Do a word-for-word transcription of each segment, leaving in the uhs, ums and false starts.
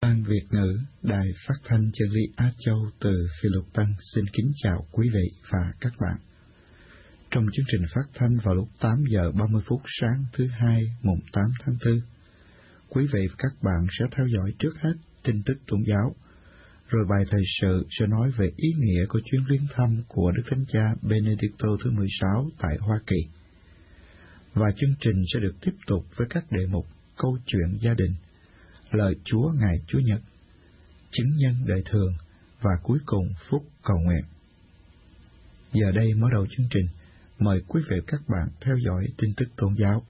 Ban Việt ngữ, Đài Phát thanh Chân lý Á Châu từ Phi Luật Tăng xin kính chào quý vị và các bạn. Trong chương trình phát thanh vào lúc tám giờ ba mươi phút sáng thứ hai mùng tám tháng tư, quý vị và các bạn sẽ theo dõi trước hết tin tức tôn giáo, rồi bài thời sự sẽ nói về ý nghĩa của chuyến viếng thăm của Đức Thánh Cha Benedicto thứ mười sáu tại Hoa Kỳ. Và chương trình sẽ được tiếp tục với các đề mục câu chuyện gia đình, lời Chúa ngày Chúa Nhật, chứng nhân đời thường và cuối cùng phúc cầu nguyện. Giờ đây mở đầu chương trình, mời quý vị và các bạn theo dõi tin tức tôn giáo.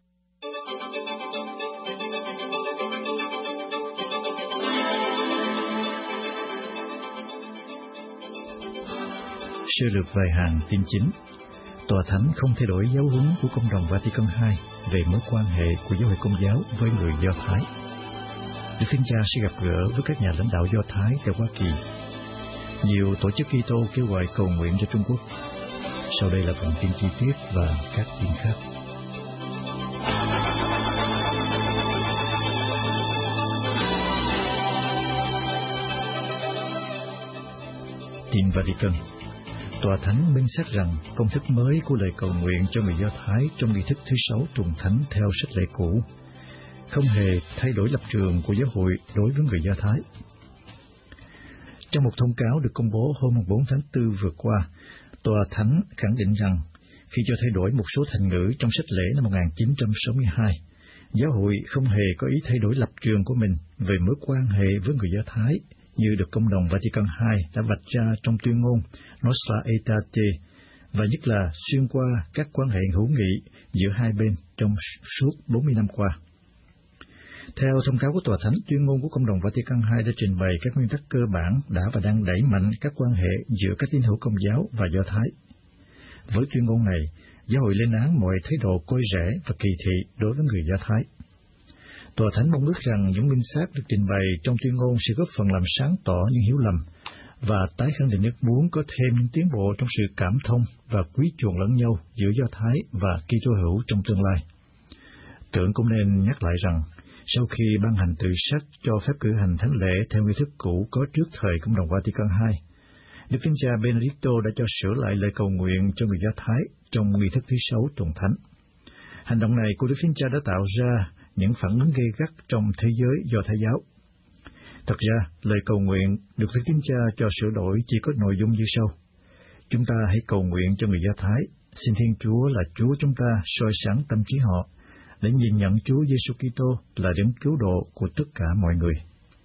Sơ lược vài hàng tin chính. Tòa Thánh không thay đổi giáo huấn của Công đồng Vatican hai về mối quan hệ của giáo hội Công giáo với người Do Thái. Đức Thánh Cha sẽ gặp gỡ với các nhà lãnh đạo Do Thái tại Hoa Kỳ. Nhiều tổ chức Kitô kêu gọi cầu nguyện cho Trung Quốc. Sau đây là phần tin chi tiết và các tin khác. Tin Vatican. Tòa Thánh minh xác rằng công thức mới của lời cầu nguyện cho người Do Thái trong nghi thức thứ sáu tuần thánh theo sách lệ cũ không hề thay đổi lập trường của giáo hội đối với người Do Thái. Trong một thông cáo được công bố hôm bốn tháng tư vừa qua, Tòa Thánh khẳng định rằng khi cho thay đổi một số thành ngữ trong sách lễ năm một nghìn chín trăm sáu mươi hai, giáo hội không hề có ý thay đổi lập trường của mình về mối quan hệ với người Do Thái như được Công đồng Vatican hai đã vạch ra trong tuyên ngôn Nostra Aetate, và nhất là xuyên qua các quan hệ hữu nghị giữa hai bên trong suốt bốn mươi năm qua. Theo thông cáo của Tòa Thánh, tuyên ngôn của Công đồng Vatican hai đã trình bày các nguyên tắc cơ bản đã và đang đẩy mạnh các quan hệ giữa các tín hữu Công giáo và Do Thái. Với tuyên ngôn này, giáo hội lên án mọi thái độ coi rẻ và kỳ thị đối với người Do Thái. Tòa Thánh mong ước rằng những minh xác được trình bày trong tuyên ngôn sẽ góp phần làm sáng tỏ những hiểu lầm và tái khẳng định ước muốn có thêm những tiến bộ trong sự cảm thông và quý chuộng lẫn nhau giữa Do Thái và Kitô hữu trong tương lai. Tưởng cũng nên nhắc lại rằng, sau khi ban hành tự sắc cho phép cử hành thánh lễ theo nghi thức cũ có trước thời Công đồng Vatican hai, Đức Thánh Cha Benedicto đã cho sửa lại lời cầu nguyện cho người Do Thái trong nghi thức thứ sáu tuần thánh. Hành động này của Đức Thánh Cha đã tạo ra những phản ứng gay gắt trong thế giới Do Thái giáo. Thật ra, lời cầu nguyện được Đức Thánh Cha cho sửa đổi chỉ có nội dung như sau: chúng ta hãy cầu nguyện cho người Do Thái, xin Thiên Chúa là Chúa chúng ta soi sáng tâm trí họ, để nhìn nhận Chúa Giêsu Kitô là đấng cứu độ của tất cả mọi người.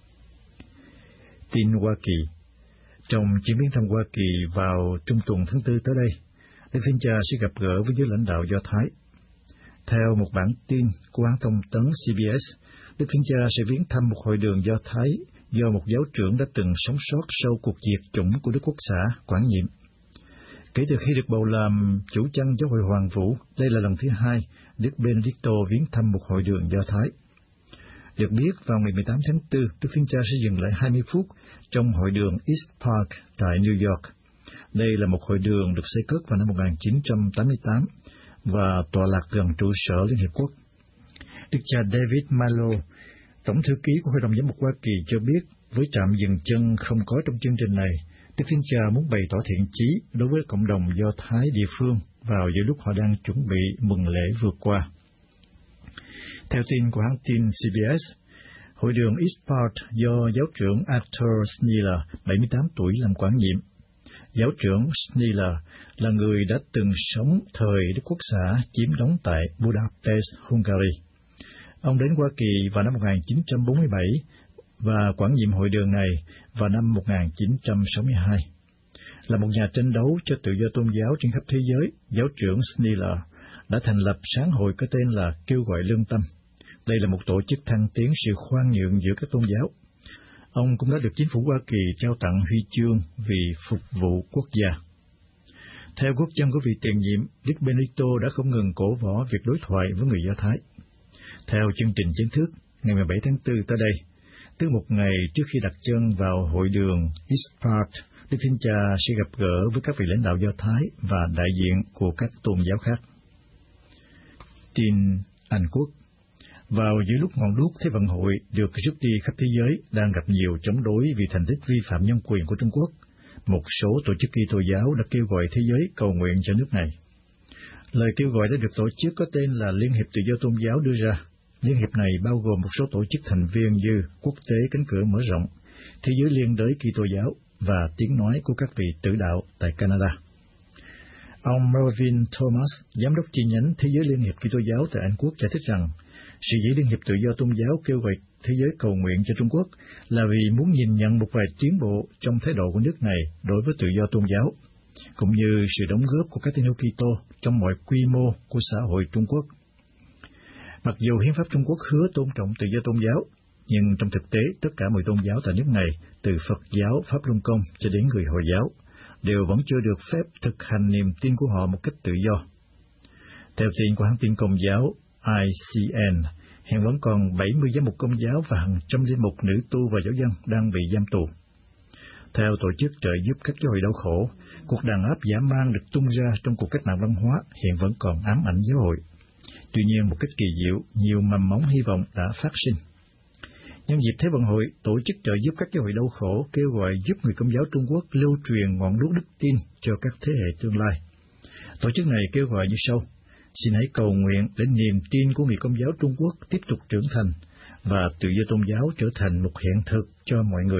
Tin Hoa Kỳ. Trong chuyến viếng thăm Hoa Kỳ vào trung tuần tháng tư tới đây, Đức Thánh Cha sẽ gặp gỡ với giới lãnh đạo Do Thái. Theo một bản tin của hãng thông tấn C B S, Đức Thánh Cha sẽ viếng thăm một hội đường Do Thái do một giáo trưởng đã từng sống sót sau cuộc diệt chủng của Đức Quốc xã quản nhiệm. Kể từ khi được bầu làm chủ chăn giáo hội Hoàng Vũ, đây là lần thứ hai Đức Benedicto viếng thăm một hội đường Do Thái. Được biết, vào ngày mười tám tháng tư, Đức Thánh Cha sẽ dừng lại hai mươi phút trong hội đường East Park tại New York. Đây là một hội đường được xây cất vào năm một nghìn chín trăm tám mươi tám và tọa lạc gần trụ sở Liên Hiệp Quốc. Đức cha David Malo, Tổng thư ký của Hội đồng Giám mục Hoa Kỳ cho biết, với trạm dừng chân không có trong chương trình này, Đức Thánh Cha muốn bày tỏ thiện chí đối với cộng đồng Do Thái địa phương vào giữa lúc họ đang chuẩn bị mừng lễ vượt qua. Theo tin của hãng tin C B S, hội đường East Park do giáo trưởng Arthur Schniller, bảy mươi tám tuổi, làm quản nhiệm. Giáo trưởng Schniller là người đã từng sống thời Đức Quốc xã chiếm đóng tại Budapest, Hungary. Ông đến Hoa Kỳ vào năm một nghìn chín trăm bốn mươi bảy và quản nhiệm hội đường này vào năm một nghìn chín trăm sáu mươi hai. Là một nhà tranh đấu cho tự do tôn giáo trên khắp thế giới, giáo trưởng Schniller đã thành lập sáng hội có tên là Kêu gọi Lương tâm. Đây là một tổ chức thăng tiến sự khoan nhượng giữa các tôn giáo. Ông cũng đã được chính phủ Hoa Kỳ trao tặng huy chương vì phục vụ quốc gia. Theo gót chân của vị tiền nhiệm, Đức Benedicto đã không ngừng cổ võ việc đối thoại với người Do Thái. Theo chương trình chính thức, ngày mười bảy tháng tư tới đây, tức một ngày trước khi đặt chân vào hội đường East Park, Đức Thánh Cha sẽ gặp gỡ với các vị lãnh đạo Do Thái và đại diện của các tôn giáo khác. Tin Anh Quốc. Vào giữa lúc ngọn đuốc Thế vận hội được rút đi khắp thế giới đang gặp nhiều chống đối vì thành tích vi phạm nhân quyền của Trung Quốc, một số tổ chức Kitô giáo đã kêu gọi thế giới cầu nguyện cho nước này. Lời kêu gọi đã được tổ chức có tên là Liên hiệp Tự do Tôn giáo đưa ra. Liên hiệp này bao gồm một số tổ chức thành viên như Quốc tế Cánh cửa mở rộng, Thế giới liên đới Kitô giáo và Tiếng nói của các vị tử đạo tại Canada. Ông Mervyn Thomas, giám đốc chi nhánh Thế giới Liên hiệp Kitô giáo tại Anh Quốc, giải thích rằng sự dĩ Liên hiệp Tự do Tôn giáo kêu gọi thế giới cầu nguyện cho Trung Quốc là vì muốn nhìn nhận một vài tiến bộ trong thái độ của nước này đối với tự do tôn giáo, cũng như sự đóng góp của các tín hữu Kitô trong mọi quy mô của xã hội Trung Quốc. Mặc dù hiến pháp Trung Quốc hứa tôn trọng tự do tôn giáo, nhưng trong thực tế tất cả mọi tôn giáo tại nước này, từ Phật giáo, Pháp Luân Công cho đến người Hồi giáo, đều vẫn chưa được phép thực hành niềm tin của họ một cách tự do. Theo tin của hãng tin Công giáo I C N, hiện vẫn còn bảy mươi giám mục Công giáo và hàng trăm linh mục nữ tu và giáo dân đang bị giam tù. Theo tổ chức trợ giúp các giáo hội đau khổ, cuộc đàn áp dã man được tung ra trong cuộc cách mạng văn hóa hiện vẫn còn ám ảnh giáo hội. Tuy nhiên, một cách kỳ diệu, nhiều mầm móng hy vọng đã phát sinh. Nhân dịp Thế vận hội, tổ chức trợ giúp các giáo hội đau khổ kêu gọi giúp người Công giáo Trung Quốc lưu truyền ngọn đuốc đức tin cho các thế hệ tương lai. Tổ chức này kêu gọi như sau: xin hãy cầu nguyện để niềm tin của người Công giáo Trung Quốc tiếp tục trưởng thành và tự do tôn giáo trở thành một hiện thực cho mọi người.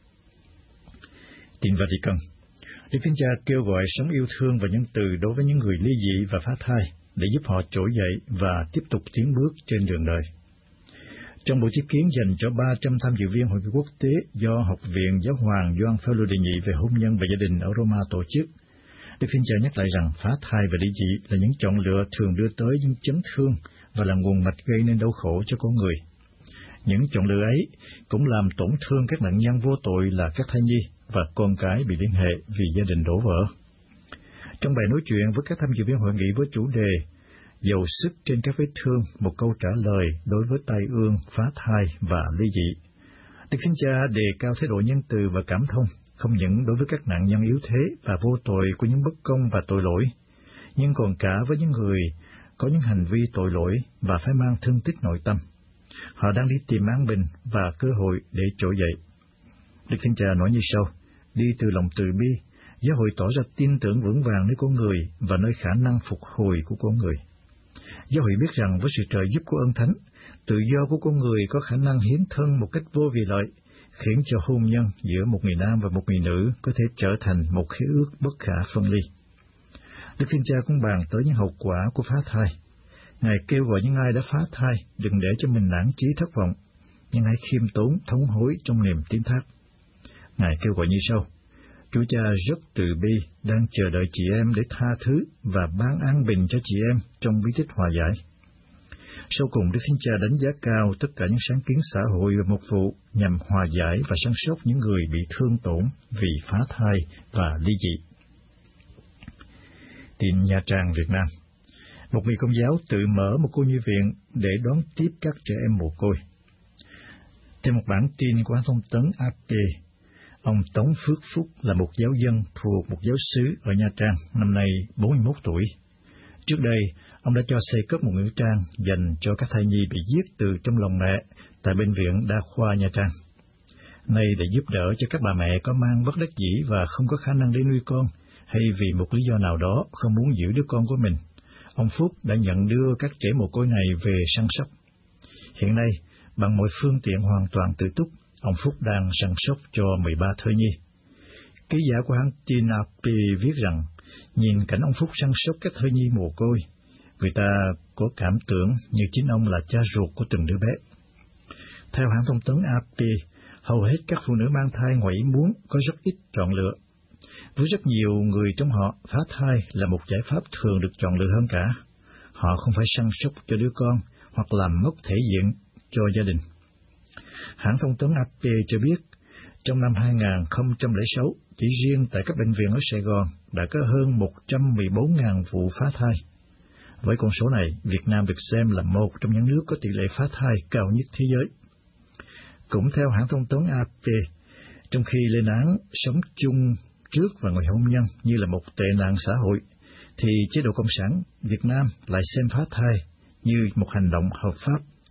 Tin Vatican. Đức Thánh Cha kêu gọi sống yêu thương và nhân từ đối với những người ly dị và phá thai để giúp họ trỗi dậy và tiếp tục tiến bước trên đường đời. Trong buổi tiếp kiến dành cho ba trăm tham dự viên hội nghị quốc tế do Học viện Giáo hoàng Gioan Phaolô đệ nhị về hôn nhân và gia đình ở Roma tổ chức, Đức Thánh Cha nhắc lại rằng phá thai và ly dị là những chọn lựa thường đưa tới những chấn thương và là nguồn mạch gây nên đau khổ cho con người. Những chọn lựa ấy cũng làm tổn thương các nạn nhân vô tội là các thai nhi và con cái bị liên hệ vì gia đình đổ vỡ. Trong bài nói chuyện với các tham dự viên hội nghị với chủ đề Dầu sức trên các vết thương, một câu trả lời đối với tai ương, phá thai và ly dị, Đức Thánh Cha đề cao thái độ nhân từ và cảm thông, không những đối với các nạn nhân yếu thế và vô tội của những bất công và tội lỗi, nhưng còn cả với những người có những hành vi tội lỗi và phải mang thương tích nội tâm. Họ đang đi tìm an bình và cơ hội để trỗi dậy. Đức Thánh Cha nói như sau: đi từ lòng từ bi, giáo hội tỏ ra tin tưởng vững vàng nơi con người và nơi khả năng phục hồi của con người. Giáo hội biết rằng với sự trợ giúp của ơn thánh, tự do của con người có khả năng hiến thân một cách vô vì lợi, khiến cho hôn nhân giữa một người nam và một người nữ có thể trở thành một khế ước bất khả phân ly. Đức Thánh Cha cũng bàn tới những hậu quả của phá thai. Ngài kêu gọi những ai đã phá thai đừng để cho mình nản chí thất vọng, nhưng hãy khiêm tốn thống hối trong niềm tín thác. Ngài kêu gọi như sau: Chúa Cha rất từ bi, đang chờ đợi chị em để tha thứ và ban an bình cho chị em trong bí tích hòa giải. Sau cùng, Đức Thánh Cha đánh giá cao tất cả những sáng kiến xã hội và mục vụ nhằm hòa giải và săn sóc những người bị thương tổn vì phá thai và ly dị. Tin Nha Trang, Việt Nam. Một người Công giáo tự mở một cô nhi viện để đón tiếp các trẻ em mồ côi. Theo một bản tin của hãng thông tấn a pê, ông Tống Phước Phúc là một giáo dân thuộc một giáo xứ ở Nha Trang, năm nay bốn mươi mốt tuổi. Trước đây, ông đã cho xây cất một nghĩa trang dành cho các thai nhi bị giết từ trong lòng mẹ tại Bệnh viện Đa khoa Nha Trang. Nay để giúp đỡ cho các bà mẹ có mang bất đắc dĩ và không có khả năng để nuôi con, hay vì một lý do nào đó không muốn giữ đứa con của mình, ông Phúc đã nhận đưa các trẻ mồ côi này về săn sóc. Hiện nay, bằng mọi phương tiện hoàn toàn tự túc, ông Phúc đang săn sóc cho mười ba thai nhi. Ký giả của hãng tin a pê viết rằng, nhìn cảnh ông Phúc săn sóc các thai nhi mồ côi, người ta có cảm tưởng như chính ông là cha ruột của từng đứa bé. Theo hãng thông tấn a pê, hầu hết các phụ nữ mang thai ngoài ý muốn có rất ít chọn lựa. Với rất nhiều người trong họ, phá thai là một giải pháp thường được chọn lựa hơn cả. Họ không phải săn sóc cho đứa con hoặc làm mất thể diện cho gia đình. Hãng thông tấn a pê cho biết, trong năm hai nghìn không trăm lẻ sáu, chỉ riêng tại các bệnh viện ở Sài Gòn đã có hơn một trăm mười bốn nghìn vụ phá thai. Với con số này, Việt Nam được xem là một trong những nước có tỷ lệ phá thai cao nhất thế giới. Cũng theo hãng thông tấn a pê, trong khi lên án sống chung trước và ngoài hôn nhân như là một tệ nạn xã hội, thì chế độ Cộng sản Việt Nam lại xem phá thai như một hành động hợp pháp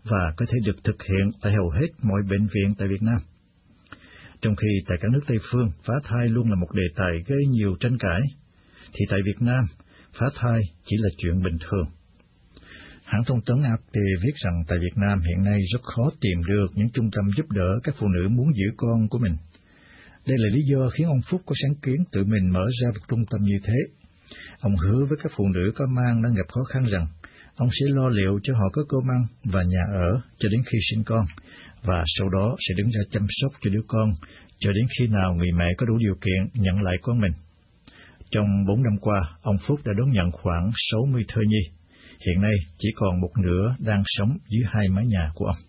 và có thể được thực hiện tại hầu hết mọi bệnh viện tại Việt Nam. Trong khi tại các nước Tây phương, phá thai luôn là một đề tài gây nhiều tranh cãi, thì tại Việt Nam, phá thai chỉ là chuyện bình thường. Hãng thông tấn a pê viết rằng tại Việt Nam hiện nay rất khó tìm được những trung tâm giúp đỡ các phụ nữ muốn giữ con của mình. Đây là lý do khiến ông Phúc có sáng kiến tự mình mở ra một trung tâm như thế. Ông hứa với các phụ nữ có mang đang gặp khó khăn rằng ông sẽ lo liệu cho họ có cơm ăn và nhà ở cho đến khi sinh con, và sau đó sẽ đứng ra chăm sóc cho đứa con cho đến khi nào người mẹ có đủ điều kiện nhận lại con mình. Trong bốn năm qua, ông Phúc đã đón nhận khoảng sáu mươi thai nhi. Hiện nay chỉ còn một nửa đang sống dưới hai mái nhà của ông.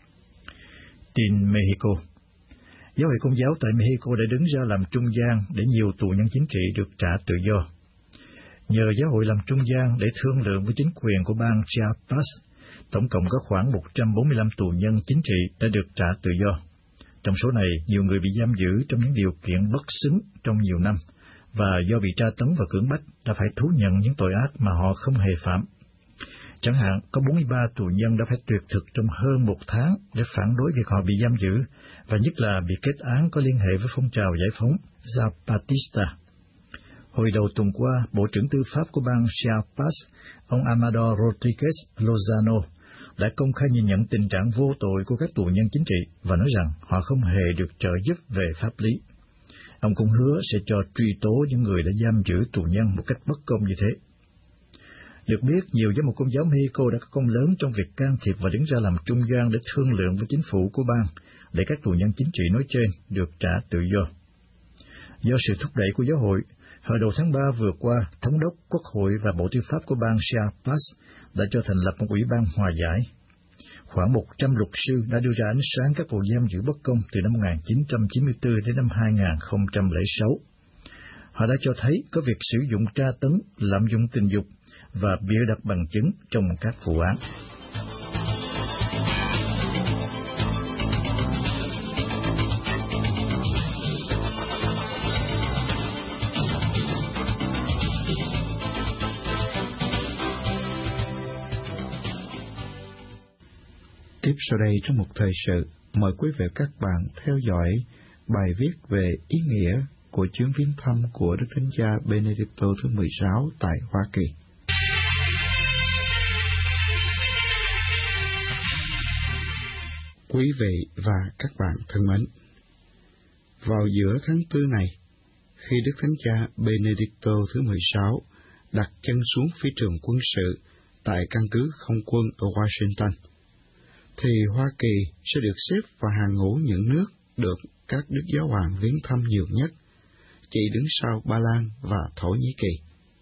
Tin Mexico. Giáo hội Công giáo tại Mexico đã đứng ra làm trung gian để nhiều tù nhân chính trị được trả tự do. Nhờ giáo hội làm trung gian để thương lượng với chính quyền của bang Chiapas, tổng cộng có khoảng một trăm bốn mươi lăm tù nhân chính trị đã được trả tự do. Trong số này, nhiều người bị giam giữ trong những điều kiện bất xứng trong nhiều năm, và do bị tra tấn và cưỡng bách đã phải thú nhận những tội ác mà họ không hề phạm. Chẳng hạn, có bốn mươi ba tù nhân đã phải tuyệt thực trong hơn một tháng để phản đối việc họ bị giam giữ, và nhất là bị kết án có liên hệ với phong trào giải phóng Zapatista. Hồi đầu tuần qua, Bộ trưởng Tư pháp của bang Chiapas, ông Amador Rodriguez Lozano, đã công khai nhìn nhận tình trạng vô tội của các tù nhân chính trị và nói rằng họ không hề được trợ giúp về pháp lý. Ông cũng hứa sẽ cho truy tố những người đã giam giữ tù nhân một cách bất công như thế. Được biết, nhiều giám mục Công giáo Mexico đã có công lớn trong việc can thiệp và đứng ra làm trung gian để thương lượng với chính phủ của bang để các tù nhân chính trị nói trên được trả tự do. Do sự thúc đẩy của giáo hội, hồi đầu tháng ba vừa qua, Thống đốc, Quốc hội và Bộ Tư pháp của bang Chiapas đã cho thành lập một ủy ban hòa giải. Khoảng một trăm luật sư đã đưa ra ánh sáng các vụ giam giữ bất công từ năm một nghìn chín trăm chín mươi tư đến năm hai nghìn không trăm lẻ sáu. Họ đã cho thấy có việc sử dụng tra tấn, lạm dụng tình dục và bịa đặt bằng chứng trong các vụ án. Tiếp sau đây trong một thời sự, mời quý vị các bạn theo dõi bài viết về ý nghĩa của chuyến viếng thăm của Đức Thánh Cha Benedicto thứ mười sáu tại Hoa Kỳ. Quý vị và các bạn thân mến, vào giữa tháng tư này, khi Đức Thánh Cha Benedicto thứ mười sáu đặt chân xuống phi trường quân sự tại căn cứ không quân ở Washington, thì Hoa Kỳ sẽ được xếp vào hàng ngũ những nước được các đức giáo hoàng viếng thăm nhiều nhất, chỉ đứng sau Ba Lan và Thổ Nhĩ Kỳ.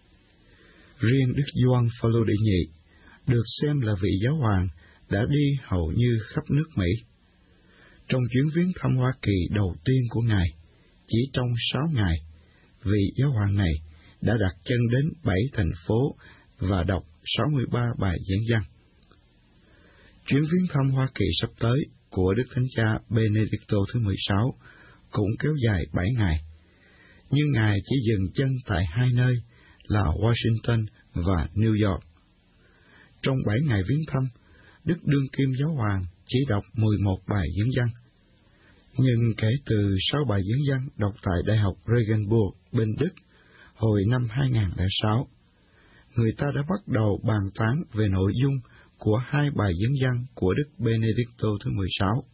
Riêng Đức Gioan Phaolô đệ nhị được xem là vị giáo hoàng đã đi hầu như khắp nước Mỹ. Trong chuyến viếng thăm Hoa Kỳ đầu tiên của Ngài, chỉ trong sáu ngày, vị giáo hoàng này đã đặt chân đến bảy thành phố và đọc sáu mươi ba bài diễn văn. Chuyến viếng thăm Hoa Kỳ sắp tới của Đức Thánh Cha Benedicto thứ mười sáu cũng kéo dài bảy ngày, nhưng Ngài chỉ dừng chân tại hai nơi là Washington và New York. Trong bảy ngày viếng thăm, Đức Đương Kim Giáo Hoàng chỉ đọc mười một bài diễn văn. Nhưng kể từ sau bài diễn văn đọc tại Đại học Regensburg bên Đức hồi năm hai nghìn không trăm lẻ sáu, người ta đã bắt đầu bàn tán về nội dung của hai bài diễn văn của Đức Benedicto thứ mười sáu.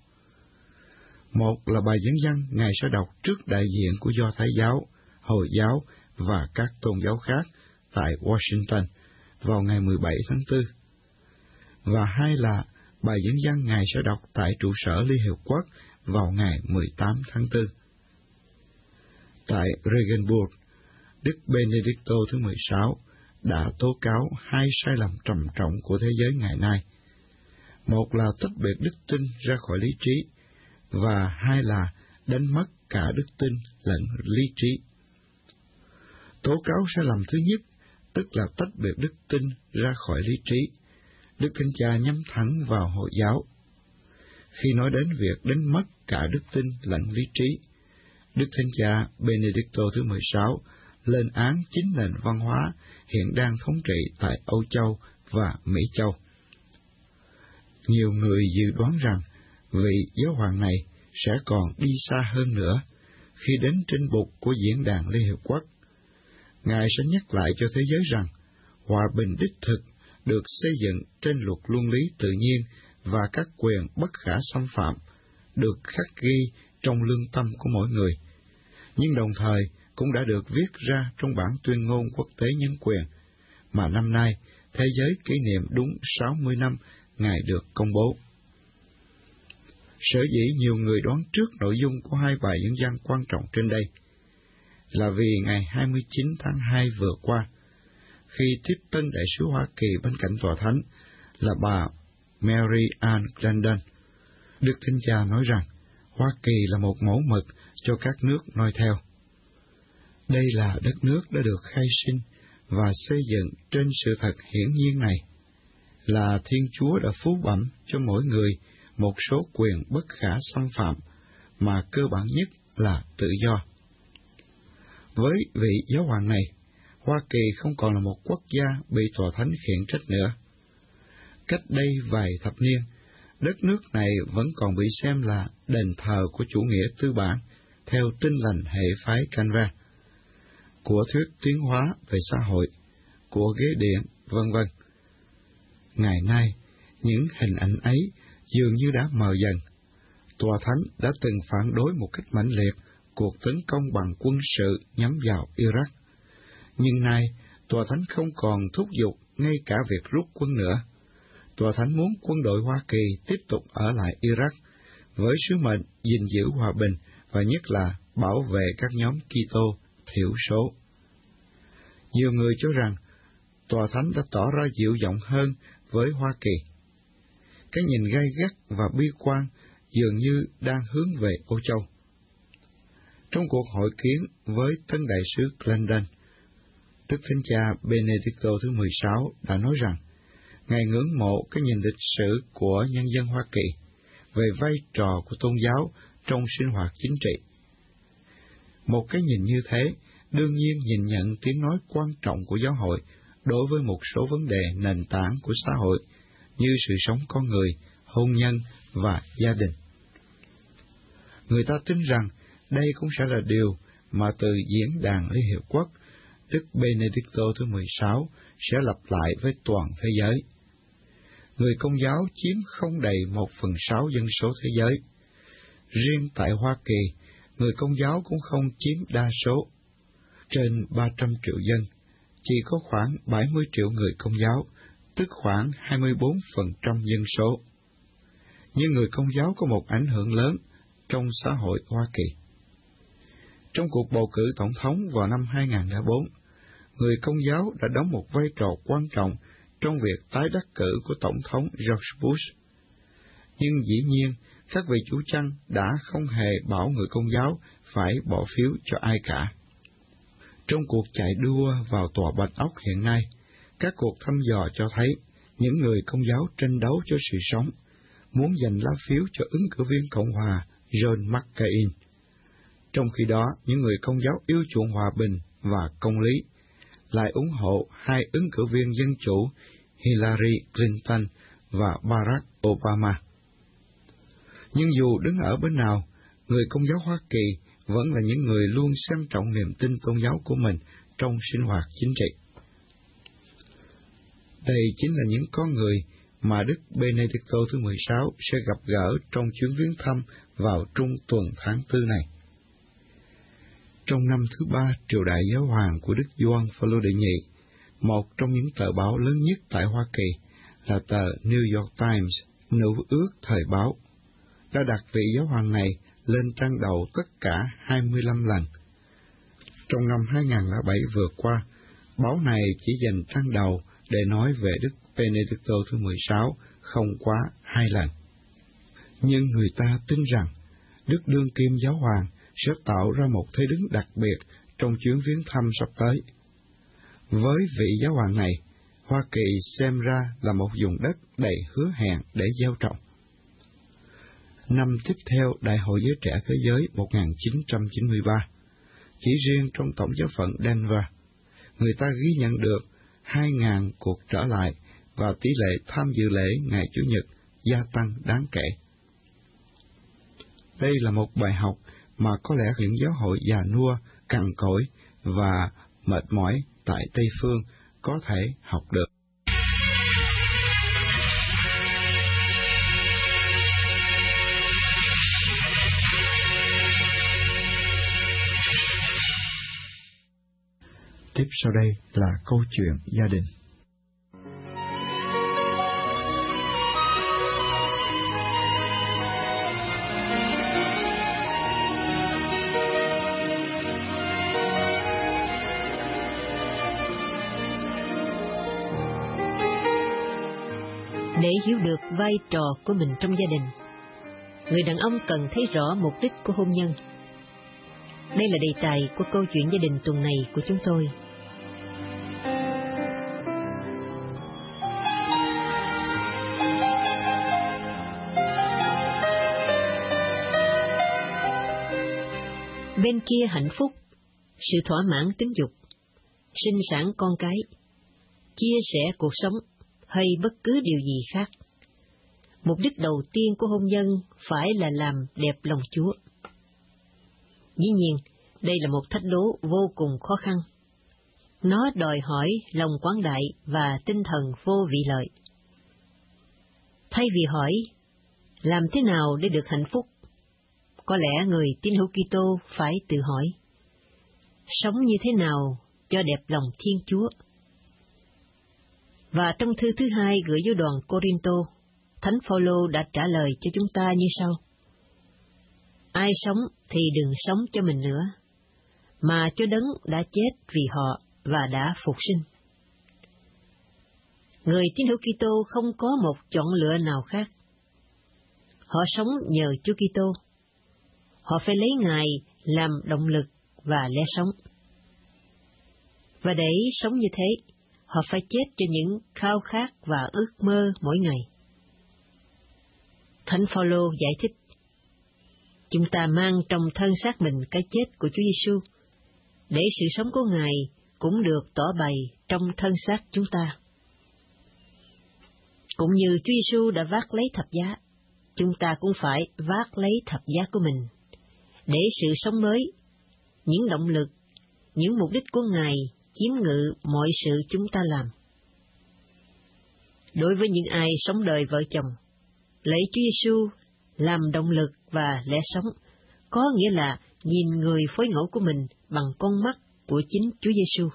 Một là bài diễn văn Ngài sẽ đọc trước đại diện của Do Thái giáo, Hồi giáo và các tôn giáo khác tại Washington vào ngày mười bảy tháng tư. Và hai là bài diễn văn Ngài sẽ đọc tại trụ sở Liên Hiệp Quốc vào ngày mười tám tháng tư. Tại Regensburg, Đức Benedicto thứ mười sáu đã tố cáo hai sai lầm trầm trọng của thế giới ngày nay. Một là tách biệt đức tin ra khỏi lý trí, và hai là đánh mất cả đức tin lẫn lý trí. Tố cáo sai lầm thứ nhất, tức là tách biệt đức tin ra khỏi lý trí, Đức Thánh Cha nhắm thẳng vào Hồi giáo. Khi nói đến việc đánh mất cả đức tin lẫn lý trí, Đức Thánh Cha Benedicto thứ mười sáu lên án chính nền văn hóa hiện đang thống trị tại Âu Châu và Mỹ Châu. Nhiều người dự đoán rằng vị giáo hoàng này sẽ còn đi xa hơn nữa khi đến trên bục của Diễn đàn Liên Hiệp Quốc. Ngài sẽ nhắc lại cho thế giới rằng hòa bình đích thực được xây dựng trên luật luân lý tự nhiên và các quyền bất khả xâm phạm được khắc ghi trong lương tâm của mỗi người, nhưng đồng thời cũng đã được viết ra trong bản tuyên ngôn quốc tế nhân quyền, mà năm nay thế giới kỷ niệm đúng sáu mươi năm Ngài được công bố. Sở dĩ nhiều người đoán trước nội dung của hai bài diễn văn quan trọng trên đây là vì ngày hai mươi chín tháng hai vừa qua, khi tiếp tân đại sứ Hoa Kỳ bên cạnh tòa thánh là bà Mary Ann Glendon, Đức Thánh Cha nói rằng Hoa Kỳ là một mẫu mực cho các nước noi theo. Đây là đất nước đã được khai sinh và xây dựng trên sự thật hiển nhiên này, là Thiên Chúa đã phú bẩm cho mỗi người một số quyền bất khả xâm phạm, mà cơ bản nhất là tự do. Với vị giáo hoàng này, Hoa Kỳ không còn là một quốc gia bị tòa thánh khiển trách nữa. Cách đây vài thập niên, đất nước này vẫn còn bị xem là đền thờ của chủ nghĩa tư bản theo Tin lành hệ phái Canva, của thuyết tiến hóa về xã hội, của ghế điện, vân vân. Ngày nay, những hình ảnh ấy dường như đã mờ dần. Tòa thánh đã từng phản đối một cách mãnh liệt cuộc tấn công bằng quân sự nhắm vào Iraq. Nhưng nay, tòa thánh không còn thúc giục ngay cả việc rút quân nữa. Tòa thánh muốn quân đội Hoa Kỳ tiếp tục ở lại Iraq với sứ mệnh gìn giữ hòa bình và nhất là bảo vệ các nhóm Kitô thiểu số. Nhiều người cho rằng tòa thánh đã tỏ ra dịu giọng hơn với Hoa Kỳ. Cái nhìn gay gắt và bi quan dường như đang hướng về Âu Châu. Trong cuộc hội kiến với tân đại sứ Glendon, Đức Thánh Cha Benedicto thứ mười sáu đã nói rằng Ngài ngưỡng mộ cái nhìn lịch sử của nhân dân Hoa Kỳ về vai trò của tôn giáo trong sinh hoạt chính trị. Một cái nhìn như thế đương nhiên nhìn nhận tiếng nói quan trọng của giáo hội đối với một số vấn đề nền tảng của xã hội như sự sống con người, hôn nhân và gia đình. Người ta tin rằng đây cũng sẽ là điều mà từ Diễn đàn Liên Hiệp Quốc, Đức Benedicto thứ mười sáu sẽ lặp lại với toàn thế giới. Người Công giáo chiếm không đầy một phần sáu dân số thế giới. Riêng tại Hoa Kỳ, người Công giáo cũng không chiếm đa số. Trên ba trăm triệu dân, chỉ có khoảng bảy mươi triệu người Công giáo, tức khoảng hai mươi bốn phần trăm dân số. Nhưng người Công giáo có một ảnh hưởng lớn trong xã hội Hoa Kỳ. Trong cuộc bầu cử tổng thống vào năm hai nghìn không trăm lẻ bốn, người Công giáo đã đóng một vai trò quan trọng trong việc tái đắc cử của Tổng thống George Bush. Nhưng dĩ nhiên, các vị chủ chăn đã không hề bảo người Công giáo phải bỏ phiếu cho ai cả. Trong cuộc chạy đua vào tòa Bạch Ốc hiện nay, các cuộc thăm dò cho thấy những người Công giáo tranh đấu cho sự sống, muốn giành lá phiếu cho ứng cử viên Cộng hòa John McCain. Trong khi đó, những người Công giáo yêu chuộng hòa bình và công lý lại ủng hộ hai ứng cử viên dân chủ Hillary Clinton và Barack Obama. Nhưng dù đứng ở bên nào, người Công giáo Hoa Kỳ vẫn là những người luôn xem trọng niềm tin tôn giáo của mình trong sinh hoạt chính trị. Đây chính là những con người mà Đức Benedicto thứ mười sáu sẽ gặp gỡ trong chuyến viếng thăm vào trung tuần tháng tư này. Trong năm thứ ba triều đại giáo hoàng của Đức Gioan Phaolô đệ nhị, một trong những tờ báo lớn nhất tại Hoa Kỳ là tờ New York Times, nữ ước thời báo, đã đặt vị giáo hoàng này lên trang đầu tất cả hai mươi lăm lần. Trong năm hai nghìn không trăm lẻ bảy vừa qua, báo này chỉ dành trang đầu để nói về Đức Benedicto thứ mười sáu không quá hai lần. Nhưng người ta tin rằng Đức Đương Kim Giáo Hoàng sẽ tạo ra một thế đứng đặc biệt trong chuyến viếng thăm sắp tới. Với vị giáo hoàng này, Hoa Kỳ xem ra là một vùng đất đầy hứa hẹn để gieo trồng. Năm tiếp theo Đại hội Giới Trẻ Thế Giới một nghìn chín trăm chín mươi ba, chỉ riêng trong tổng giáo phận Denver, người ta ghi nhận được hai nghìn cuộc trở lại và tỷ lệ tham dự lễ ngày Chủ nhật gia tăng đáng kể. Đây là một bài học mà có lẽ những giáo hội già nua, cằn cỗi và mệt mỏi tại Tây Phương có thể học được. Tiếp sau đây là câu chuyện gia đình. Để hiểu được vai trò của mình trong gia đình, người đàn ông cần thấy rõ mục đích của hôn nhân. Đây là đề tài của câu chuyện gia đình tuần này của chúng tôi. Bên kia hạnh phúc, sự thỏa mãn tính dục, sinh sản con cái, chia sẻ cuộc sống hay bất cứ điều gì khác. Mục đích đầu tiên của hôn nhân phải là làm đẹp lòng Chúa. Dĩ nhiên, đây là một thách đố vô cùng khó khăn. Nó đòi hỏi lòng quảng đại và tinh thần vô vị lợi. Thay vì hỏi, làm thế nào để được hạnh phúc? Có lẽ người tín hữu Kitô phải tự hỏi, sống như thế nào cho đẹp lòng Thiên Chúa? Và trong thư thứ hai gửi với đoàn Cô-rin-tô, Thánh Phaolô đã trả lời cho chúng ta như sau: ai sống thì đừng sống cho mình nữa, mà cho Đấng đã chết vì họ và đã phục sinh. Người tín hữu Kitô không có một chọn lựa nào khác. Họ sống nhờ Chúa Kitô. Họ phải lấy Ngài làm động lực và lẽ sống. Và để sống như thế, họ phải chết cho những khao khát và ước mơ mỗi ngày. Thánh Phaolô giải thích, chúng ta mang trong thân xác mình cái chết của Chúa Giêsu, để sự sống của Ngài cũng được tỏ bày trong thân xác chúng ta. Cũng như Chúa Giêsu đã vác lấy thập giá, chúng ta cũng phải vác lấy thập giá của mình, để sự sống mới, những động lực, những mục đích của Ngài chiếm ngự mọi sự chúng ta làm. Đối với những ai sống đời vợ chồng, lấy Chúa Giêsu làm động lực và lẽ sống, có nghĩa là nhìn người phối ngẫu của mình bằng con mắt của chính Chúa Giêsu.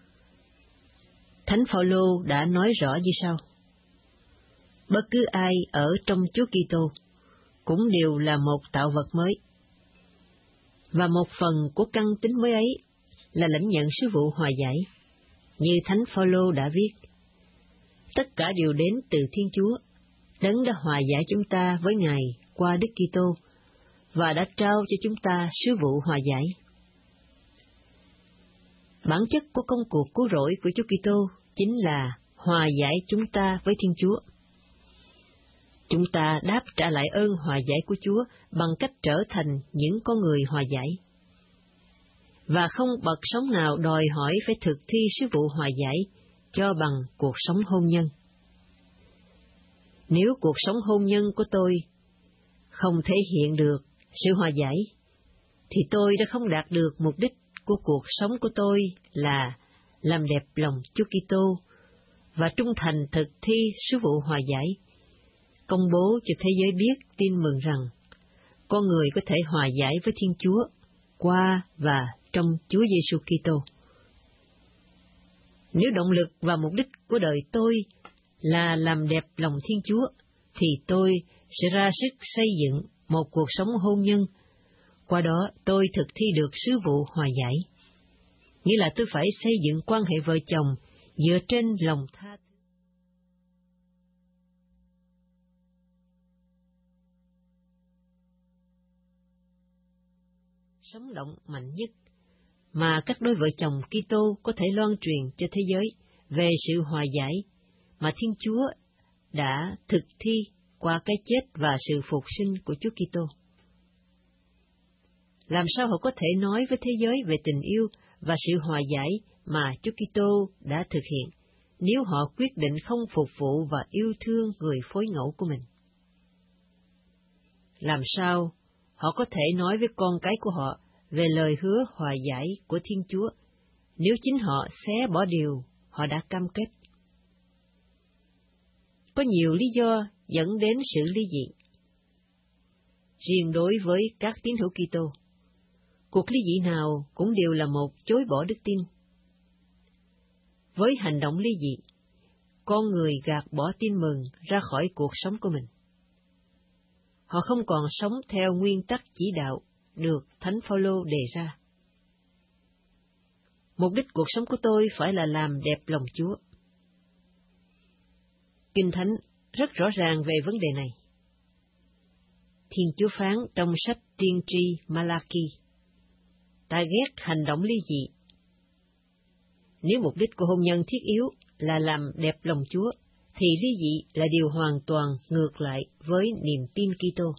Thánh Phaolô đã nói rõ như sau: bất cứ ai ở trong Chúa Kitô cũng đều là một tạo vật mới, và một phần của căn tính mới ấy là lãnh nhận sứ vụ hòa giải. Như Thánh Phaolô đã viết, tất cả đều đến từ Thiên Chúa, Đấng đã hòa giải chúng ta với Ngài qua Đức Kitô và đã trao cho chúng ta sứ vụ hòa giải. Bản chất của công cuộc cứu rỗi của Chúa Kitô chính là hòa giải chúng ta với Thiên Chúa. Chúng ta đáp trả lại ơn hòa giải của Chúa bằng cách trở thành những con người hòa giải. Và không bậc sống nào đòi hỏi phải thực thi sứ vụ hòa giải cho bằng cuộc sống hôn nhân. Nếu cuộc sống hôn nhân của tôi không thể hiện được sự hòa giải, thì tôi đã không đạt được mục đích của cuộc sống của tôi là làm đẹp lòng Chúa Kitô và trung thành thực thi sứ vụ hòa giải, công bố cho thế giới biết tin mừng rằng con người có thể hòa giải với Thiên Chúa qua và trong Chúa Giêsu Kitô. Nếu động lực và mục đích của đời tôi là làm đẹp lòng Thiên Chúa, thì tôi sẽ ra sức xây dựng một cuộc sống hôn nhân, qua đó tôi thực thi được sứ vụ hòa giải. Nghĩa là tôi phải xây dựng quan hệ vợ chồng dựa trên lòng tha thứ. Sống động mạnh nhất mà các đôi vợ chồng Kitô có thể loan truyền cho thế giới về sự hòa giải mà Thiên Chúa đã thực thi qua cái chết và sự phục sinh của Chúa Kitô. Làm sao họ có thể nói với thế giới về tình yêu và sự hòa giải mà Chúa Kitô đã thực hiện, nếu họ quyết định không phục vụ và yêu thương người phối ngẫu của mình? làm sao họ có thể nói với con cái của họ về lời hứa hòa giải của Thiên Chúa nếu chính họ xé bỏ điều họ đã cam kết? Có nhiều lý do dẫn đến sự ly dị. Riêng đối với các tín hữu Kitô, cuộc ly dị nào cũng đều là một chối bỏ đức tin. Với hành động ly dị, con người gạt bỏ tin mừng ra khỏi cuộc sống của mình. Họ không còn sống theo nguyên tắc chỉ đạo được Thánh Phaolô đề ra. Mục đích cuộc sống của tôi phải là làm đẹp lòng Chúa. Kinh Thánh rất rõ ràng về vấn đề này. Thiên Chúa phán trong sách tiên tri Malaki: Ta ghét hành động ly dị. Nếu mục đích của hôn nhân thiết yếu là làm đẹp lòng Chúa, thì ly dị là điều hoàn toàn ngược lại với niềm tin Kitô.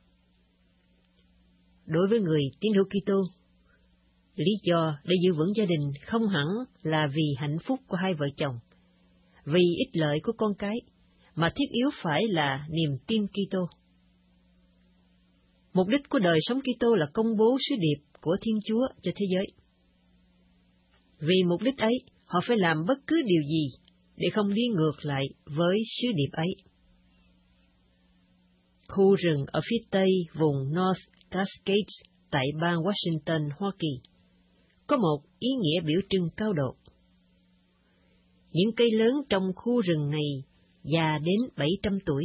Đối với người tín hữu Kitô, lý do để giữ vững gia đình không hẳn là vì hạnh phúc của hai vợ chồng, vì ích lợi của con cái, mà thiết yếu phải là niềm tin Kitô. Mục đích của đời sống Kitô là công bố sứ điệp của Thiên Chúa cho thế giới. Vì mục đích ấy, họ phải làm bất cứ điều gì để không đi ngược lại với sứ điệp ấy. Khu rừng ở phía tây vùng North Cascades tại bang Washington, Hoa Kỳ, có một ý nghĩa biểu trưng cao độ. Những cây lớn trong khu rừng này già đến bảy trăm tuổi.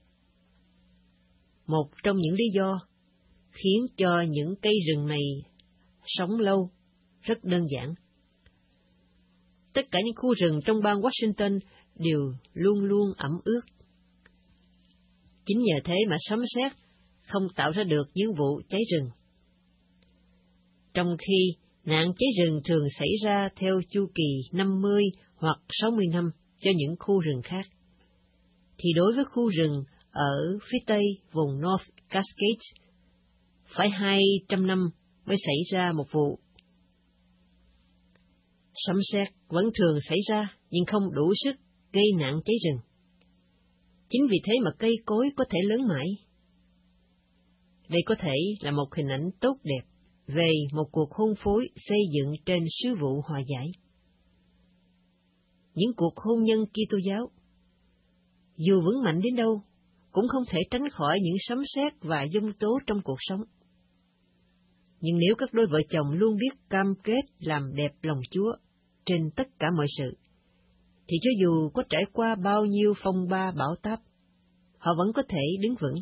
Một trong những lý do khiến cho những cây rừng này sống lâu rất đơn giản. Tất cả những khu rừng trong bang Washington đều luôn luôn ẩm ướt. Chính nhờ thế mà sấm sét không tạo ra được những vụ cháy rừng. Trong khi nạn cháy rừng thường xảy ra theo chu kỳ năm mươi hoặc sáu mươi năm cho những khu rừng khác, thì đối với khu rừng ở phía tây vùng North Cascades, phải hai trăm năm mới xảy ra một vụ. Sấm sét vẫn thường xảy ra, nhưng không đủ sức gây nạn cháy rừng. Chính vì thế mà cây cối có thể lớn mãi. Đây có thể là một hình ảnh tốt đẹp về một cuộc hôn phối xây dựng trên sứ vụ hòa giải. Những cuộc hôn nhân Kitô giáo, dù vững mạnh đến đâu, cũng không thể tránh khỏi những sấm sét và giông tố trong cuộc sống. Nhưng nếu các đôi vợ chồng luôn biết cam kết làm đẹp lòng Chúa trên tất cả mọi sự, thì cho dù có trải qua bao nhiêu phong ba bão táp, họ vẫn có thể đứng vững.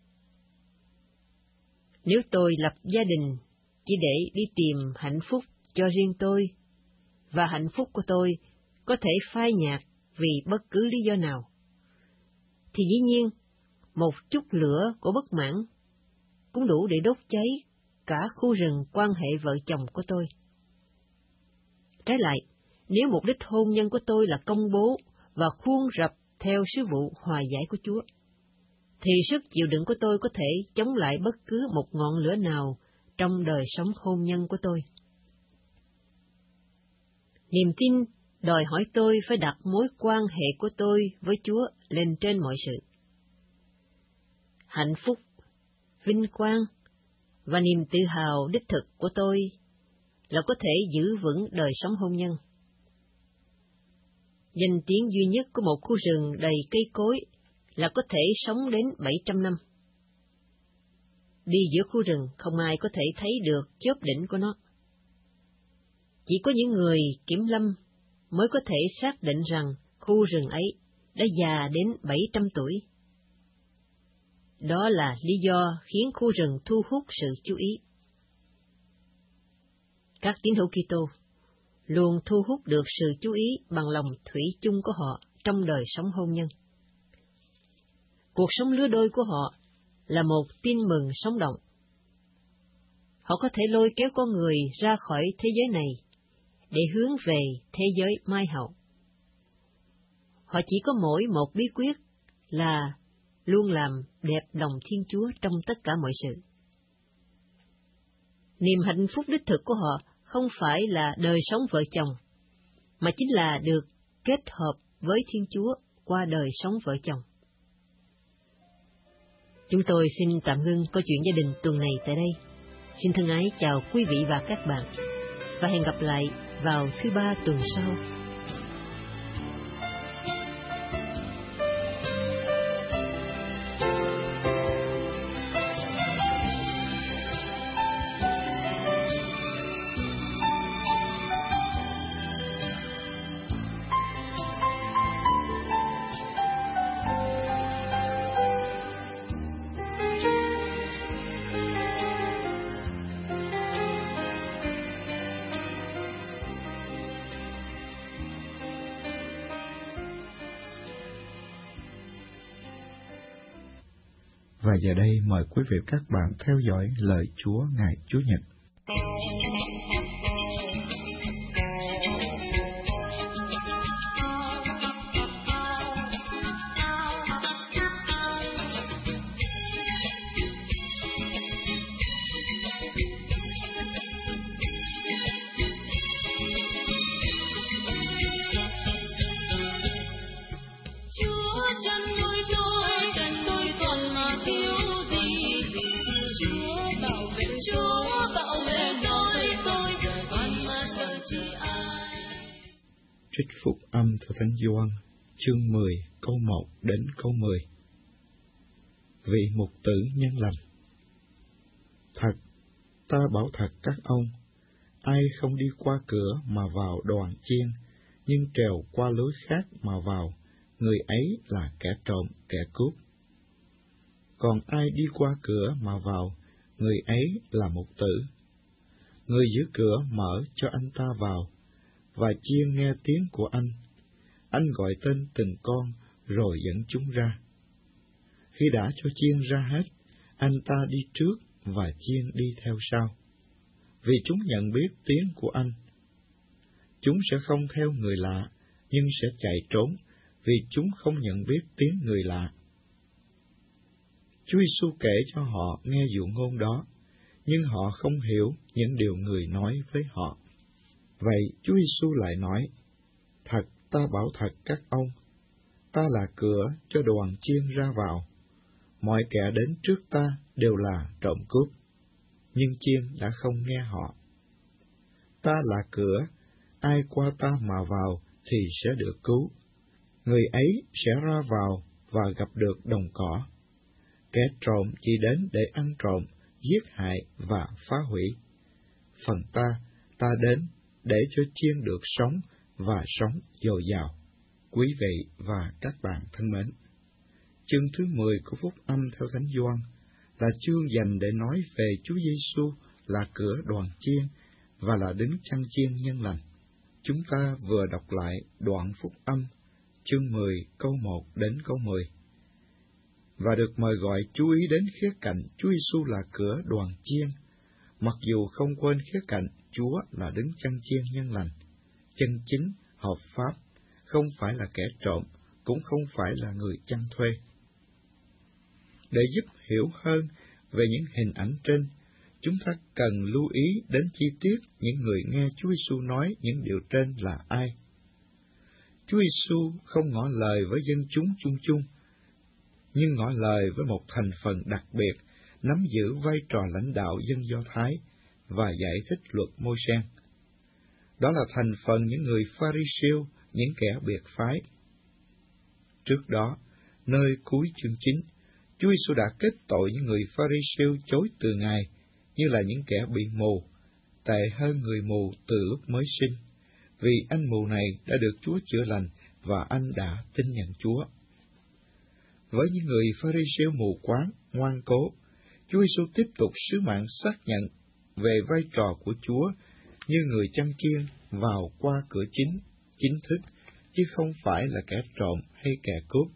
Nếu tôi lập gia đình chỉ để đi tìm hạnh phúc cho riêng tôi, và hạnh phúc của tôi có thể phai nhạt vì bất cứ lý do nào, thì dĩ nhiên một chút lửa của bất mãn cũng đủ để đốt cháy cả khu rừng quan hệ vợ chồng của tôi. Trái lại, nếu mục đích hôn nhân của tôi là công bố và khuôn rập theo sứ vụ hòa giải của Chúa, thì sức chịu đựng của tôi có thể chống lại bất cứ một ngọn lửa nào trong đời sống hôn nhân của tôi. Niềm tin đòi hỏi tôi phải đặt mối quan hệ của tôi với Chúa lên trên mọi sự. Hạnh phúc, vinh quang và niềm tự hào đích thực của tôi là có thể giữ vững đời sống hôn nhân. Danh tiếng duy nhất của một khu rừng đầy cây cối là có thể sống đến bảy trăm năm. Đi giữa khu rừng không ai có thể thấy được chóp đỉnh của nó. Chỉ có những người kiểm lâm mới có thể xác định rằng khu rừng ấy đã già đến bảy trăm tuổi. Đó là lý do khiến khu rừng thu hút sự chú ý. Các tín hữu Kitô luôn thu hút được sự chú ý bằng lòng thủy chung của họ trong đời sống hôn nhân. Cuộc sống lứa đôi của họ là một tin mừng sống động. Họ có thể lôi kéo con người ra khỏi thế giới này để hướng về thế giới mai hậu. Họ chỉ có mỗi một bí quyết là luôn làm đẹp lòng Thiên Chúa trong tất cả mọi sự. Niềm hạnh phúc đích thực của họ không phải là đời sống vợ chồng, mà chính là được kết hợp với Thiên Chúa qua đời sống vợ chồng. Chúng tôi xin tạm ngưng câu chuyện gia đình tuần này tại đây. Xin thân ái chào quý vị và các bạn, và hẹn gặp lại vào thứ ba tuần sau. Và giờ đây mời quý vị các bạn theo dõi lời Chúa ngày Chúa Nhật. Trích Phúc Âm theo Thánh Gioan, chương mười, câu một đến câu mười. Vị mục tử nhân lành. Thật, ta bảo thật các ông, ai không đi qua cửa mà vào đoàn chiên, nhưng trèo qua lối khác mà vào, người ấy là kẻ trộm, kẻ cướp. Còn ai đi qua cửa mà vào, người ấy là mục tử. Người giữ cửa mở cho anh ta vào, và chiên nghe tiếng của anh. Anh gọi tên từng con, rồi dẫn chúng ra. Khi đã cho chiên ra hết, anh ta đi trước và chiên đi theo sau. Vì chúng nhận biết tiếng của anh. Chúng sẽ không theo người lạ, nhưng sẽ chạy trốn, vì chúng không nhận biết tiếng người lạ. Chúa Giêsu kể cho họ nghe dụ ngôn đó, nhưng họ không hiểu những điều người nói với họ. Vậy Chúa Giêsu lại nói, thật ta bảo thật các ông, ta là cửa cho đoàn chiên ra vào. Mọi kẻ đến trước ta đều là trộm cướp, nhưng chiên đã không nghe họ. Ta là cửa, ai qua ta mà vào thì sẽ được cứu. Người ấy sẽ ra vào và gặp được đồng cỏ. Kẻ trộm chỉ đến để ăn trộm, giết hại và phá hủy. Phần ta, ta đến để cho chiên được sống và sống dồi dào. Quý vị và các bạn thân mến, chương thứ mười của Phúc Âm theo Thánh Gioan là chương dành để nói về Chúa Giêsu là cửa đoàn chiên và là đấng chăn chiên nhân lành. Chúng ta vừa đọc lại đoạn Phúc Âm chương mười câu một đến câu mười và được mời gọi chú ý đến khía cạnh Chúa Giêsu là cửa đoàn chiên, mặc dù không quên khía cạnh Chúa là đấng chăn chiên nhân lành, chân chính, hợp pháp, không phải là kẻ trộm, cũng không phải là người chăn thuê. Để giúp hiểu hơn về những hình ảnh trên, chúng ta cần lưu ý đến chi tiết những người nghe Chúa Giêsu nói những điều trên là ai. Chúa Giêsu không ngỏ lời với dân chúng chung chung, nhưng ngỏ lời với một thành phần đặc biệt nắm giữ vai trò lãnh đạo dân Do Thái và giải thích luật Môi-se. Đó là thành phần những người Pha-ri-siêu, những kẻ biệt phái. Trước đó, nơi cuối chương chín, Chúa Giêsu đã kết tội những người Pha-ri-siêu chối từ Ngài như là những kẻ bị mù, tệ hơn người mù từ lúc mới sinh, vì anh mù này đã được Chúa chữa lành và anh đã tin nhận Chúa. Với những người Pha-ri-siêu mù quáng, ngoan cố, Chúa Giêsu tiếp tục sứ mạng xác nhận về vai trò của Chúa như người chăn chiên vào qua cửa chính, chính thức, chứ không phải là kẻ trộm hay kẻ cướp.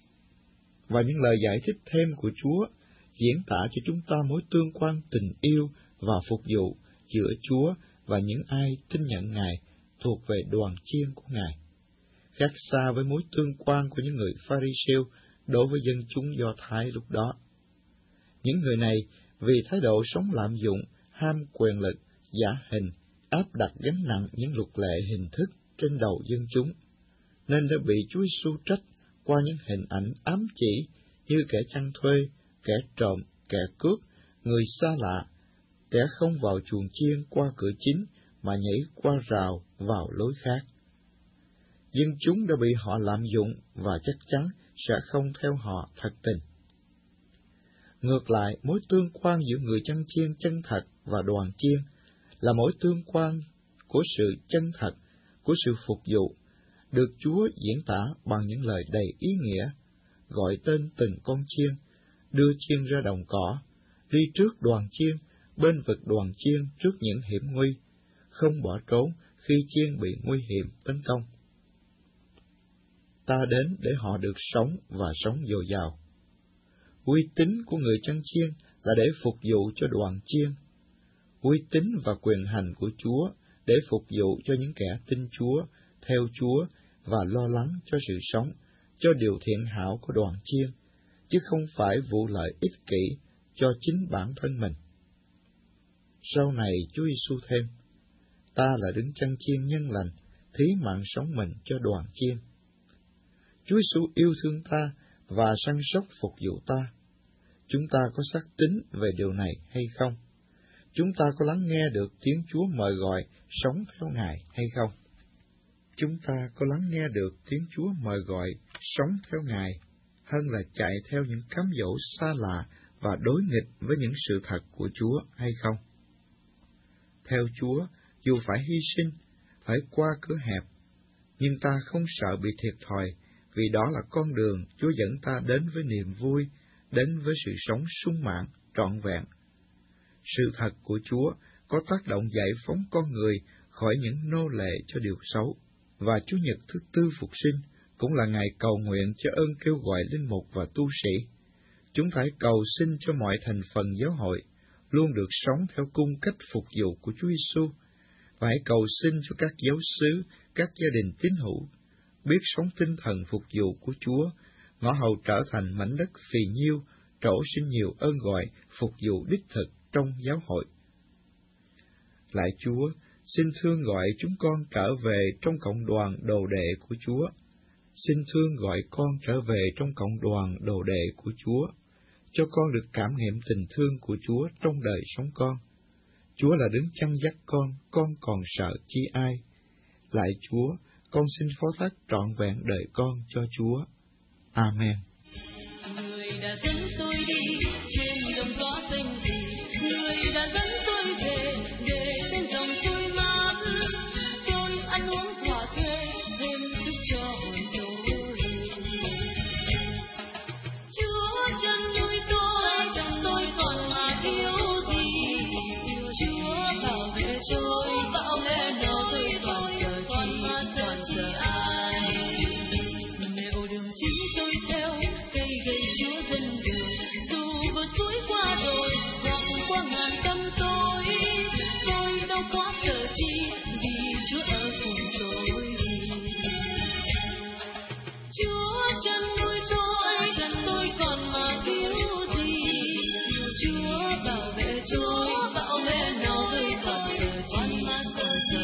Và những lời giải thích thêm của Chúa diễn tả cho chúng ta mối tương quan tình yêu và phục vụ giữa Chúa và những ai tin nhận Ngài thuộc về đoàn chiên của Ngài, khác xa với mối tương quan của những người Pha-ri-siêu đối với dân chúng Do Thái lúc đó. Những người này vì thái độ sống lạm dụng, ham quyền lực, giả hình, áp đặt gánh nặng những luật lệ hình thức trên đầu dân chúng, nên đã bị Chúa Giêsu trách qua những hình ảnh ám chỉ như kẻ chăn thuê, kẻ trộm, kẻ cướp, người xa lạ, kẻ không vào chuồng chiên qua cửa chính, mà nhảy qua rào vào lối khác. Dân chúng đã bị họ lạm dụng và chắc chắn sẽ không theo họ thật tình. Ngược lại, mối tương quan giữa người chăn chiên chân thật và đoàn chiên là mối tương quan của sự chân thật, của sự phục vụ, được Chúa diễn tả bằng những lời đầy ý nghĩa, gọi tên từng con chiên, đưa chiên ra đồng cỏ, đi trước đoàn chiên, bên vực đoàn chiên trước những hiểm nguy, không bỏ trốn khi chiên bị nguy hiểm tấn công. Ta đến để họ được sống và sống dồi dào. Uy tín của người chăn chiên là để phục vụ cho đoàn chiên. Uy tín và quyền hành của Chúa để phục vụ cho những kẻ tin Chúa, theo Chúa và lo lắng cho sự sống, cho điều thiện hảo của đoàn chiên, chứ không phải vụ lợi ích kỷ cho chính bản thân mình. Sau này Chúa Giêsu thêm, ta là đấng chăn chiên nhân lành, thí mạng sống mình cho đoàn chiên. Chúa Giêsu yêu thương ta và săn sóc phục vụ ta. Chúng ta có xác tín về điều này hay không? Chúng ta có lắng nghe được tiếng Chúa mời gọi sống theo Ngài hay không? Chúng ta có lắng nghe được tiếng Chúa mời gọi sống theo Ngài hơn là chạy theo những cám dỗ xa lạ và đối nghịch với những sự thật của Chúa hay không? Theo Chúa, dù phải hy sinh, phải qua cửa hẹp, nhưng ta không sợ bị thiệt thòi, vì đó là con đường Chúa dẫn ta đến với niềm vui, đến với sự sống sung mãn, trọn vẹn. Sự thật của Chúa có tác động giải phóng con người khỏi những nô lệ cho điều xấu, và Chủ nhật thứ tư phục sinh cũng là ngày cầu nguyện cho ơn kêu gọi linh mục và tu sĩ. Chúng phải cầu xin cho mọi thành phần giáo hội luôn được sống theo cung cách phục vụ của Chúa Giêsu, và hãy cầu xin cho các giáo xứ, các gia đình tín hữu biết sống tinh thần phục vụ của Chúa, ngõ hầu trở thành mảnh đất phì nhiêu, trổ sinh nhiều ơn gọi phục vụ đích thực trong giáo hội. Lại Chúa, xin thương gọi chúng con trở về trong cộng đoàn đồ đệ của Chúa. Xin thương gọi con trở về trong cộng đoàn đồ đệ của Chúa, cho con được cảm nghiệm tình thương của Chúa trong đời sống con. Chúa là đấng chăn dắt con, con còn sợ chi ai. Lại Chúa, con xin phó thác trọn vẹn đời con cho Chúa. Amen. Người đã dẫn tôi đi trên đồng cỏ xanh gì, người đã dẫn tôi về để bên dòng suối mát, chốn ăn uống thỏa thuê thêm sức cho hồn tôi. Chúa chân nuôi tôi, tôi còn mà thiếu gì, Chúa bảo vệ tôi, bảo vệ nó tôi còn giờ chi, còn giờ ai. Nẻo đường chính tôi theo, cây gậy Chúa dân đường, dù vượt suối qua đồi hoặc qua ngàn tâm tối, tôi đâu có sợ chi vì Chúa ở cùng tôi. Chúa chân nuôi tôi, tôi còn mà thiếu gì, Chúa bảo vệ tôi, bảo vệ nó tôi còn sợ chi, còn giờ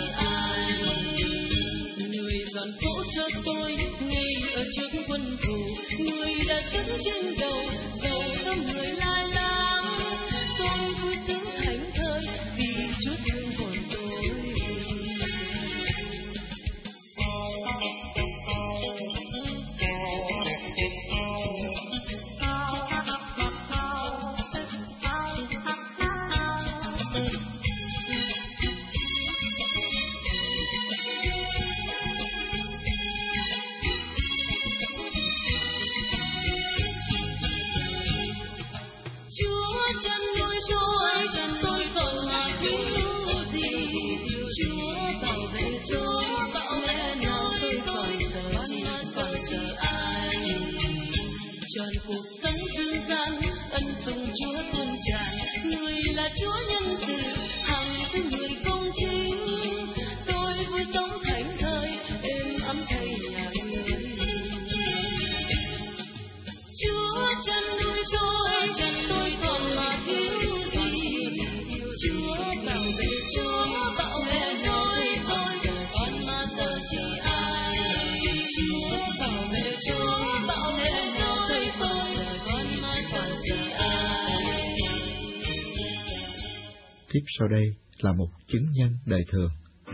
tiếp sau đây là một chứng nhân đời thường.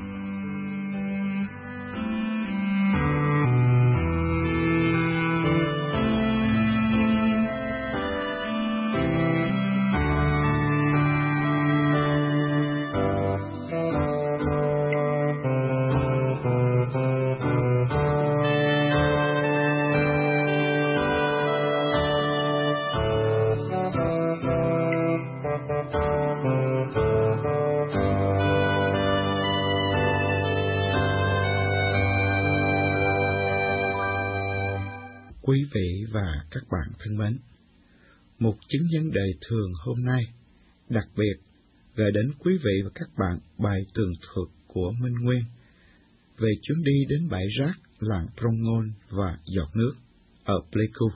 Quý vị và các bạn thân mến, một chứng nhân đời thường hôm nay đặc biệt gửi đến quý vị và các bạn bài tường thuật của Minh Nguyên về chuyến đi đến bãi rác làng Prongôn và giọt nước ở Pleiku.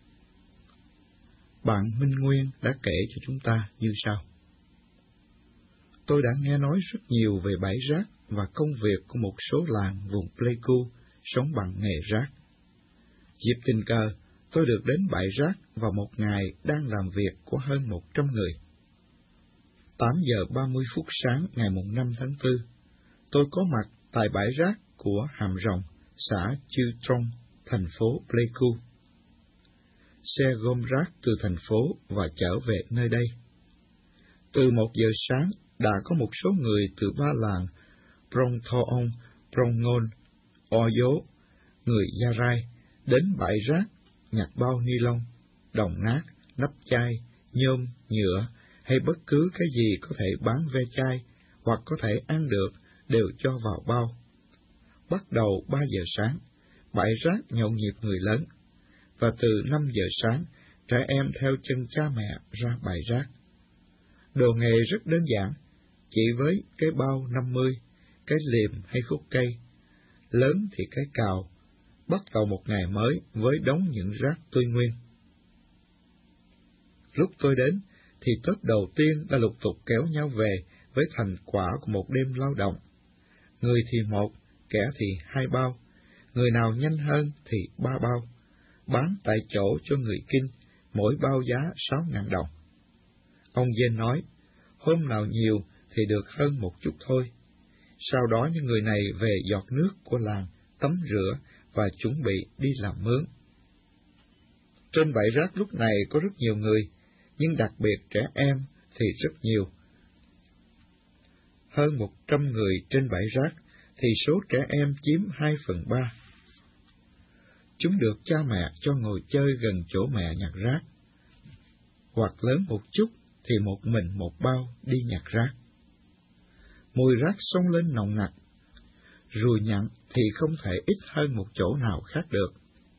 Bạn Minh Nguyên đã kể cho chúng ta như sau. Tôi đã nghe nói rất nhiều về bãi rác và công việc của một số làng vùng Pleiku sống bằng nghề rác. Dịp tình cờ, tôi được đến bãi rác vào một ngày đang làm việc của hơn một trăm người. tám giờ ba mươi phút sáng ngày năm tháng tư, tôi có mặt tại bãi rác của Hàm Rồng, xã Chư Trong, thành phố Pleiku. Xe gom rác từ thành phố và trở về nơi đây. Từ một giờ sáng, đã có một số người từ ba làng Prong Thoong, Prong Ngôn, Oyo, người Gia Rai, đến bãi rác, nhặt bao ni lông, đồng nát, nắp chai, nhôm, nhựa hay bất cứ cái gì có thể bán ve chai hoặc có thể ăn được đều cho vào bao. Bắt đầu ba giờ sáng, bãi rác nhộn nhịp người lớn, và từ năm giờ sáng, trẻ em theo chân cha mẹ ra bãi rác. Đồ nghề rất đơn giản, chỉ với cái bao năm mươi, cái liềm hay khúc cây, lớn thì cái cào, bắt đầu một ngày mới với đống những rác tươi nguyên. Lúc tôi đến, thì tớp đầu tiên đã lục tục kéo nhau về với thành quả của một đêm lao động. Người thì một, kẻ thì hai bao, người nào nhanh hơn thì ba bao, bán tại chỗ cho người Kinh, mỗi bao giá sáu ngàn đồng. Ông Dên nói, hôm nào nhiều thì được hơn một chút thôi. Sau đó những người này về giọt nước của làng, tắm rửa và chuẩn bị đi làm mướn. Trên bãi rác lúc này có rất nhiều người, nhưng đặc biệt trẻ em thì rất nhiều. Hơn một trăm người trên bãi rác, thì số trẻ em chiếm hai phần ba. Chúng được cha mẹ cho ngồi chơi gần chỗ mẹ nhặt rác, hoặc lớn một chút thì một mình một bao đi nhặt rác. Mùi rác xông lên nồng nặc, ruồi nhặn thì không thể ít hơn một chỗ nào khác được.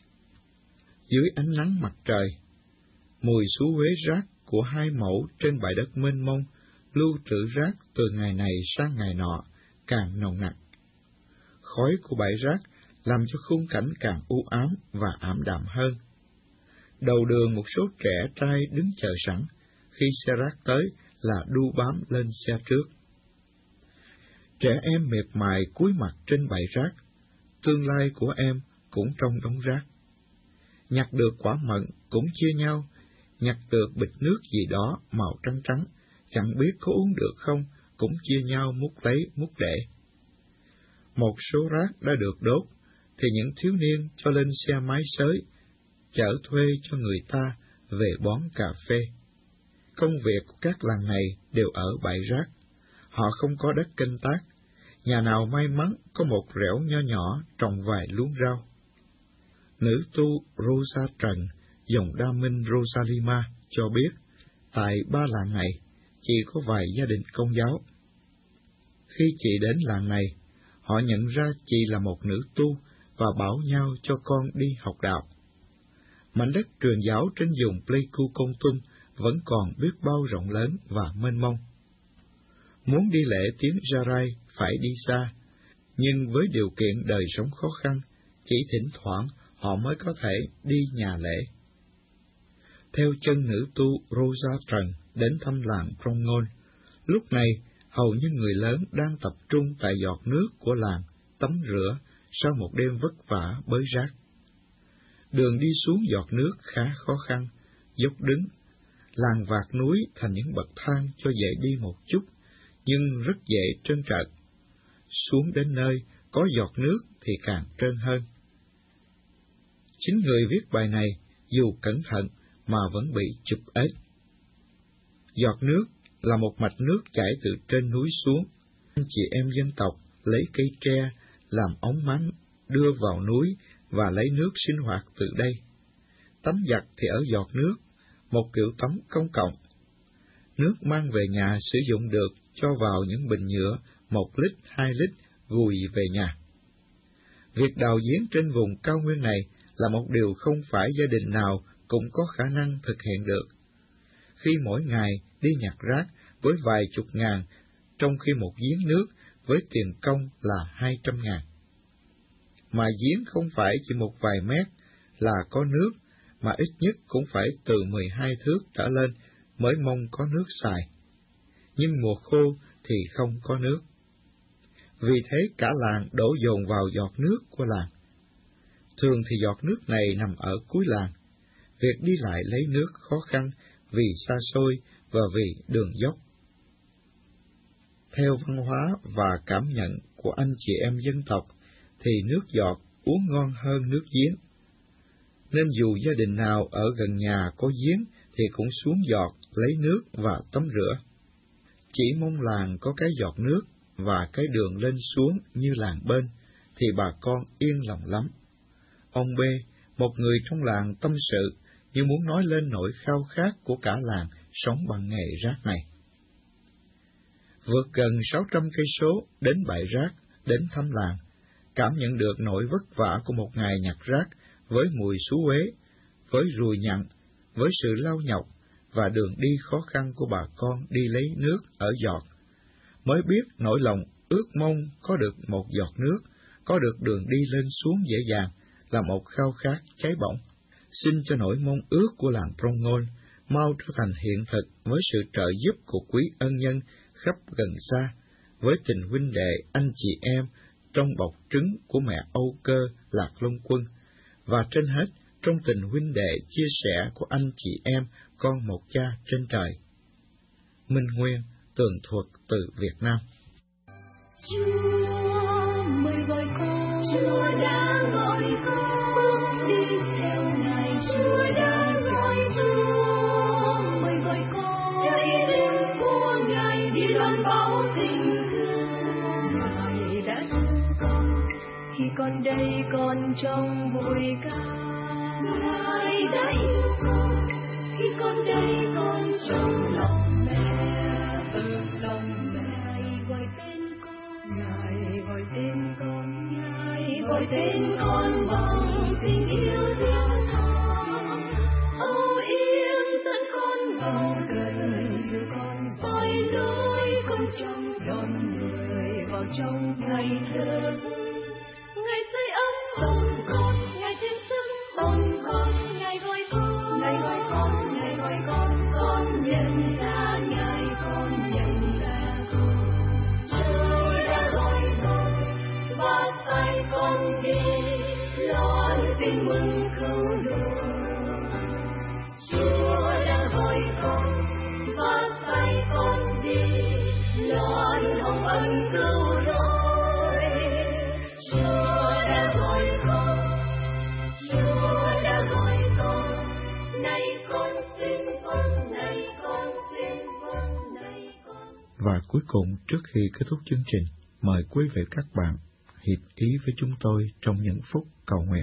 Dưới ánh nắng mặt trời, mùi xú uế rác của hai mẫu trên bãi đất mênh mông lưu trữ rác từ ngày này sang ngày nọ càng nồng nặc. Khói của bãi rác làm cho khung cảnh càng u ám và ảm đạm hơn. Đầu đường một số trẻ trai đứng chờ sẵn, khi xe rác tới là đu bám lên xe trước. Trẻ em miệt mài cúi mặt trên bãi rác, tương lai của em cũng trong đống rác. Nhặt được quả mận cũng chia nhau, nhặt được bịch nước gì đó màu trắng trắng, chẳng biết có uống được không, cũng chia nhau múc lấy múc để. Một số rác đã được đốt, thì những thiếu niên cho lên xe máy xới, chở thuê cho người ta về bón cà phê. Công việc của các làng này đều ở bãi rác. Họ không có đất canh tác, nhà nào may mắn có một rẻo nho nhỏ trồng vài luống rau. Nữ tu Rosa Trần, dòng Đa Minh Rosalima cho biết, tại ba làng này chỉ có vài gia đình Công giáo. Khi chị đến làng này, họ nhận ra chị là một nữ tu và bảo nhau cho con đi học đạo. Mảnh đất truyền giáo trên vùng Pleiku Công Tum vẫn còn biết bao rộng lớn và mênh mông. Muốn đi lễ tiếng Gia-rai phải đi xa, nhưng với điều kiện đời sống khó khăn, chỉ thỉnh thoảng họ mới có thể đi nhà lễ. Theo chân nữ tu Rosa Trần đến thăm làng Prong Ngôn, lúc này hầu như người lớn đang tập trung tại giọt nước của làng, tắm rửa sau một đêm vất vả bới rác. Đường đi xuống giọt nước khá khó khăn, dốc đứng, làng vạt núi thành những bậc thang cho dễ đi một chút, nhưng rất dễ trơn trượt. Xuống đến nơi có giọt nước thì càng trơn hơn. Chính người viết bài này, dù cẩn thận mà vẫn bị chụp ếch. Giọt nước là một mạch nước chảy từ trên núi xuống. Anh chị em dân tộc lấy cây tre làm ống máng đưa vào núi và lấy nước sinh hoạt từ đây. Tắm giặt thì ở giọt nước, một kiểu tắm công cộng. Nước mang về nhà sử dụng được cho vào những bình nhựa một lít, hai lít, gùi về nhà. Việc đào giếng trên vùng cao nguyên này là một điều không phải gia đình nào cũng có khả năng thực hiện được. Khi mỗi ngày đi nhặt rác với vài chục ngàn, trong khi một giếng nước với tiền công là hai trăm ngàn. Mà giếng không phải chỉ một vài mét là có nước, mà ít nhất cũng phải từ mười hai thước trở lên mới mong có nước xài. Nhưng mùa khô thì không có nước. Vì thế cả làng đổ dồn vào giọt nước của làng. Thường thì giọt nước này nằm ở cuối làng. Việc đi lại lấy nước khó khăn vì xa xôi và vì đường dốc. Theo văn hóa và cảm nhận của anh chị em dân tộc, thì nước giọt uống ngon hơn nước giếng. Nên dù gia đình nào ở gần nhà có giếng thì cũng xuống giọt lấy nước và tắm rửa. Chỉ mong làng có cái giọt nước và cái đường lên xuống như làng bên, thì bà con yên lòng lắm. Ông B, một người trong làng tâm sự, như muốn nói lên nỗi khao khát của cả làng sống bằng nghề rác này. Vượt gần sáu trăm cây số đến bãi rác, đến thăm làng, cảm nhận được nỗi vất vả của một ngày nhặt rác với mùi xú uế, với ruồi nhặn, với sự lao nhọc và đường đi khó khăn của bà con đi lấy nước ở giọt, mới biết nỗi lòng ước mong có được một giọt nước, có được đường đi lên xuống dễ dàng là một khao khát cháy bỏng. Xin cho nỗi mong ước của làng Prong Ngôn mau trở thành hiện thực với sự trợ giúp của quý ân nhân khắp gần xa, với tình huynh đệ anh chị em trong bọc trứng của mẹ Âu Cơ Lạc Long Quân, và trên hết trong tình huynh đệ chia sẻ của anh chị em con một cha trên trời. Minh Nguyên, tường thuật từ Việt Nam. Chúa mời gọi con, Chúa đang gọi con bước đi theo Ngài. Chúa đang gọi Chúa mời gọi con, theo ý định của Ngài đi loan báo tình thương. Ngài đã thương con khi con đây còn trong bụi ca. Ngài đã yêu con khi con đây còn trong lòng mẹ, ở lòng mẹ. Ngài gọi tên con, Ngài gọi tên con, Ngài gọi tên con bằng tình yêu thiết tha. Âu yếm dẫn con vào gần, dù con dõi lối con trong đón người vào trong ngày thơ. Ngài sưởi ấm lòng con, Ngài thêm sức lòng con, Ngài gọi con, Ngài gọi con, Ngài gọi con, con nhận ra Ngài, con nhận ra con. Chúa đã gọi con, và sai con đi, loan tin mừng cứu độ. Chúa đã gọi con, và sai con đi, loan hồng ân cứu độ. Chúa đã gọi con, Chúa đã gọi con, này con xin con, này con xin con, này con. Và cuối cùng, trước khi kết thúc chương trình, mời quý vị các bạn hiệp ý với chúng tôi trong những phút cầu nguyện.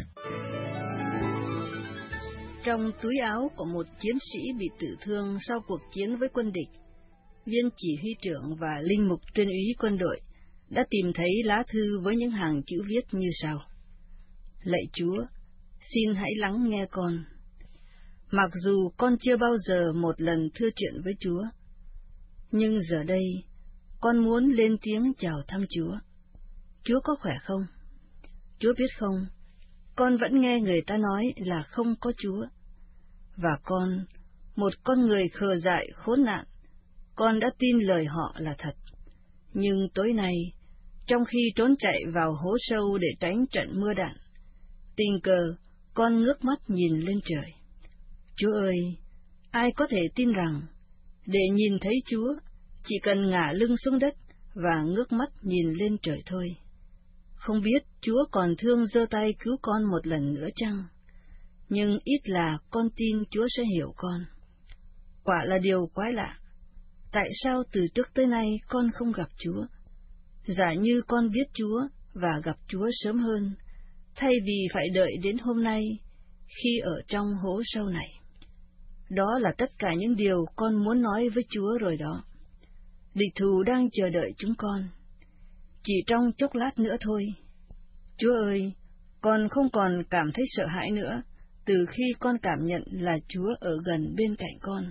Trong túi áo của một chiến sĩ bị tử thương sau cuộc chiến với quân địch, viên chỉ huy trưởng và linh mục tuyên úy quân đội đã tìm thấy lá thư với những hàng chữ viết như sau: Lạy Chúa, xin hãy lắng nghe con. Mặc dù con chưa bao giờ một lần thưa chuyện với Chúa, nhưng giờ đây con muốn lên tiếng chào thăm Chúa. Chúa có khỏe không? Chúa biết không, con vẫn nghe người ta nói là không có Chúa. Và con, một con người khờ dại khốn nạn, con đã tin lời họ là thật. Nhưng tối nay, trong khi trốn chạy vào hố sâu để tránh trận mưa đạn, tình cờ con ngước mắt nhìn lên trời. Chúa ơi, ai có thể tin rằng để nhìn thấy Chúa chỉ cần ngả lưng xuống đất và ngước mắt nhìn lên trời thôi. Không biết Chúa còn thương giơ tay cứu con một lần nữa chăng? Nhưng ít là con tin Chúa sẽ hiểu con. Quả là điều quái lạ. Tại sao từ trước tới nay con không gặp Chúa? Giả như con biết Chúa và gặp Chúa sớm hơn, thay vì phải đợi đến hôm nay khi ở trong hố sâu này. Đó là tất cả những điều con muốn nói với Chúa rồi đó. Địch thù đang chờ đợi chúng con. Chỉ trong chốc lát nữa thôi. Chúa ơi, con không còn cảm thấy sợ hãi nữa, từ khi con cảm nhận là Chúa ở gần bên cạnh con.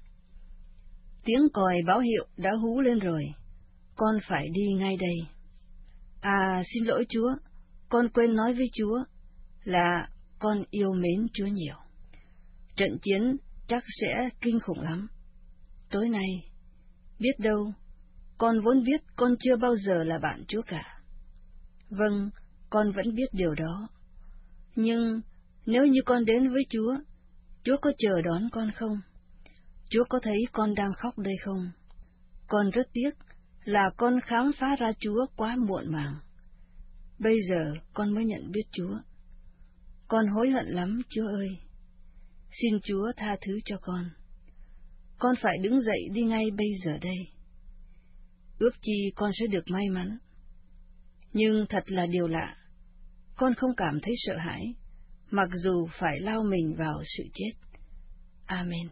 Tiếng còi báo hiệu đã hú lên rồi, con phải đi ngay đây. À, xin lỗi Chúa, con quên nói với Chúa là con yêu mến Chúa nhiều. Trận chiến chắc sẽ kinh khủng lắm. Tối nay, biết đâu, con vốn biết con chưa bao giờ là bạn Chúa cả. Vâng, con vẫn biết điều đó. Nhưng nếu như con đến với Chúa, Chúa có chờ đón con không? Chúa có thấy con đang khóc đây không? Con rất tiếc là con khám phá ra Chúa quá muộn màng. Bây giờ con mới nhận biết Chúa. Con hối hận lắm, Chúa ơi. Xin Chúa tha thứ cho con. Con phải đứng dậy đi ngay bây giờ đây. Ước chi con sẽ được may mắn. Nhưng thật là điều lạ, con không cảm thấy sợ hãi, mặc dù phải lao mình vào sự chết. Amen.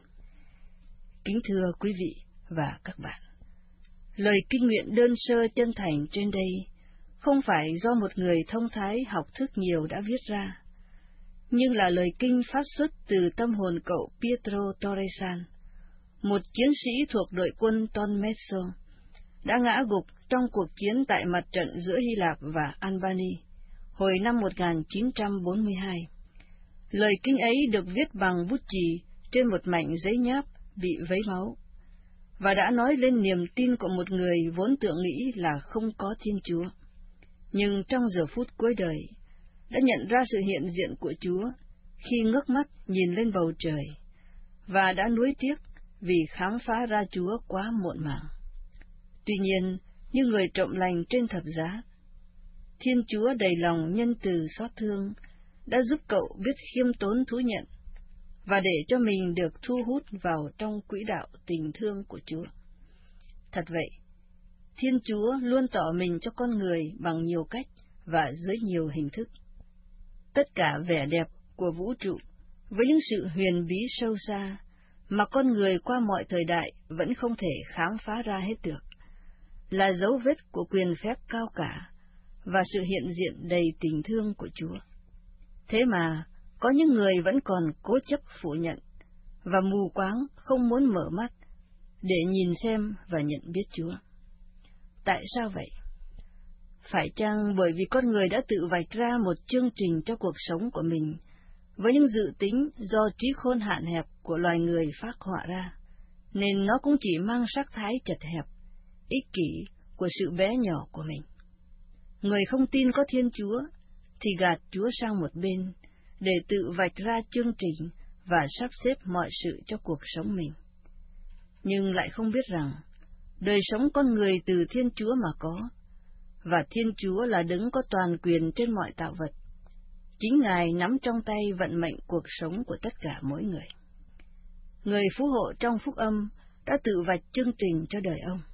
Kính thưa quý vị và các bạn, lời kinh nguyện đơn sơ chân thành trên đây không phải do một người thông thái học thức nhiều đã viết ra, nhưng là lời kinh phát xuất từ tâm hồn cậu Pietro Torresan, một chiến sĩ thuộc đội quân Don Messo, đã ngã gục trong cuộc chiến tại mặt trận giữa Hy Lạp và Albany hồi năm một nghìn chín trăm bốn mươi hai. Lời kinh ấy được viết bằng bút chì trên một mảnh giấy nháp bị vấy máu, và đã nói lên niềm tin của một người vốn tưởng nghĩ là không có Thiên Chúa, nhưng trong giờ phút cuối đời đã nhận ra sự hiện diện của Chúa khi ngước mắt nhìn lên bầu trời, và đã nuối tiếc vì khám phá ra Chúa quá muộn màng. Tuy nhiên, như người trộm lành trên thập giá, Thiên Chúa đầy lòng nhân từ xót thương đã giúp cậu biết khiêm tốn thú nhận, và để cho mình được thu hút vào trong quỹ đạo tình thương của Chúa. Thật vậy, Thiên Chúa luôn tỏ mình cho con người bằng nhiều cách và dưới nhiều hình thức. Tất cả vẻ đẹp của vũ trụ với những sự huyền bí sâu xa mà con người qua mọi thời đại vẫn không thể khám phá ra hết được, là dấu vết của quyền phép cao cả và sự hiện diện đầy tình thương của Chúa. Thế mà, có những người vẫn còn cố chấp phủ nhận và mù quáng không muốn mở mắt để nhìn xem và nhận biết Chúa. Tại sao vậy? Phải chăng bởi vì con người đã tự vạch ra một chương trình cho cuộc sống của mình với những dự tính do trí khôn hạn hẹp của loài người phác họa ra, nên nó cũng chỉ mang sắc thái chật hẹp, ích kỷ của sự bé nhỏ của mình. Người không tin có Thiên Chúa thì gạt Chúa sang một bên để tự vạch ra chương trình và sắp xếp mọi sự cho cuộc sống mình. Nhưng lại không biết rằng đời sống con người từ Thiên Chúa mà có, và Thiên Chúa là đấng có toàn quyền trên mọi tạo vật. Chính Ngài nắm trong tay vận mệnh cuộc sống của tất cả mỗi người. Người phú hộ trong phúc âm đã tự vạch chương trình cho đời ông.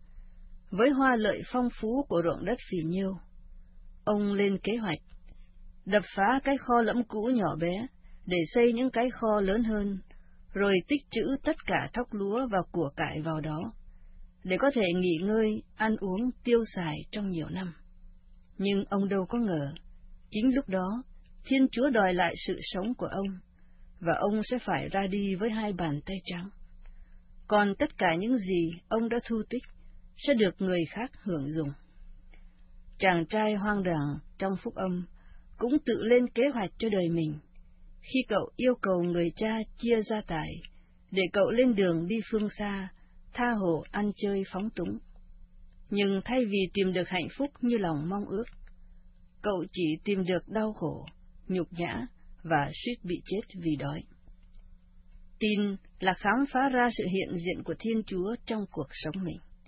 Với hoa lợi phong phú của ruộng đất phì nhiêu, ông lên kế hoạch đập phá cái kho lẫm cũ nhỏ bé để xây những cái kho lớn hơn, rồi tích trữ tất cả thóc lúa và của cải vào đó, để có thể nghỉ ngơi, ăn uống, tiêu xài trong nhiều năm. Nhưng ông đâu có ngờ, chính lúc đó, Thiên Chúa đòi lại sự sống của ông, và ông sẽ phải ra đi với hai bàn tay trắng. Còn tất cả những gì ông đã thu tích sẽ được người khác hưởng dùng. Chàng trai hoang đàng trong phúc âm cũng tự lên kế hoạch cho đời mình, khi cậu yêu cầu người cha chia gia tài, để cậu lên đường đi phương xa, tha hồ ăn chơi phóng túng. Nhưng thay vì tìm được hạnh phúc như lòng mong ước, cậu chỉ tìm được đau khổ, nhục nhã và suýt bị chết vì đói. Tin là khám phá ra sự hiện diện của Thiên Chúa trong cuộc sống mình.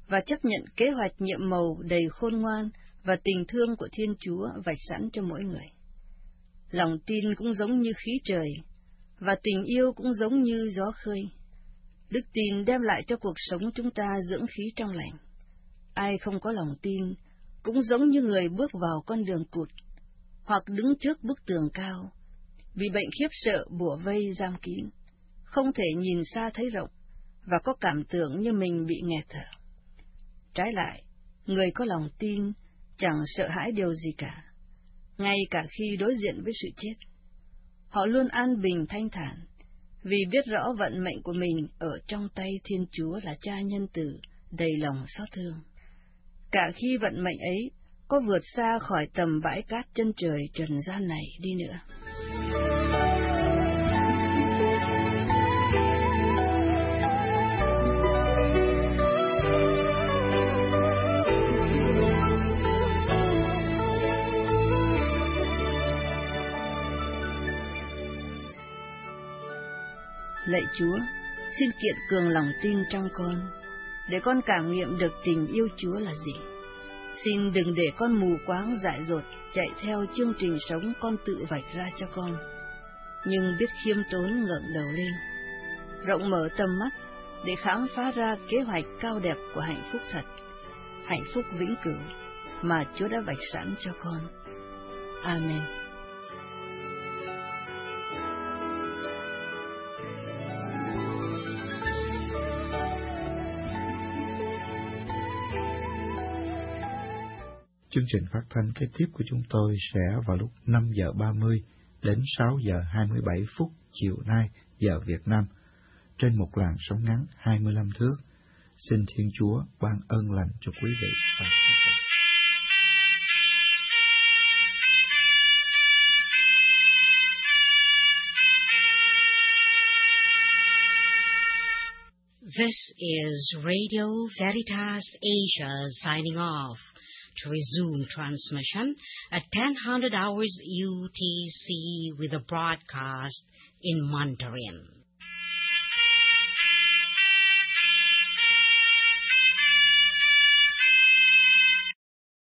và chấp nhận kế hoạch nhiệm màu đầy khôn ngoan và tình thương của Thiên Chúa vạch sẵn cho mỗi người. Lòng tin cũng giống như khí trời, và tình yêu cũng giống như gió khơi. Đức tin đem lại cho cuộc sống chúng ta dưỡng khí trong lành. Ai không có lòng tin cũng giống như người bước vào con đường cụt, hoặc đứng trước bức tường cao, vì bệnh khiếp sợ bủa vây giam kín, không thể nhìn xa thấy rộng, và có cảm tưởng như mình bị nghẹt thở. Trái lại, người có lòng tin chẳng sợ hãi điều gì cả, ngay cả khi đối diện với sự chết. Họ luôn an bình thanh thản, vì biết rõ vận mệnh của mình ở trong tay Thiên Chúa là Cha nhân từ, đầy lòng xót thương. Cả khi vận mệnh ấy có vượt xa khỏi tầm bãi cát chân trời trần gian này đi nữa. Lạy Chúa, xin kiện cường lòng tin trong con, để con cảm nghiệm được tình yêu Chúa là gì. Xin đừng để con mù quáng dại dột chạy theo chương trình sống con tự vạch ra cho con, nhưng biết khiêm tốn ngẩng đầu lên, rộng mở tầm mắt để khám phá ra kế hoạch cao đẹp của hạnh phúc thật, hạnh phúc vĩnh cửu mà Chúa đã vạch sẵn cho con. Amen. Chương trình phát thanh kế tiếp của chúng tôi sẽ vào lúc năm giờ ba mươi đến sáu giờ hai mươi bảy phút chiều nay giờ Việt Nam, trên một làn sóng ngắn hai mươi lăm thước. Xin Thiên Chúa ban ơn lành cho quý vị và các bạn. This is Radio Veritas Asia signing off. To resume transmission at ten hundred hours U T C with a broadcast in Mandarin.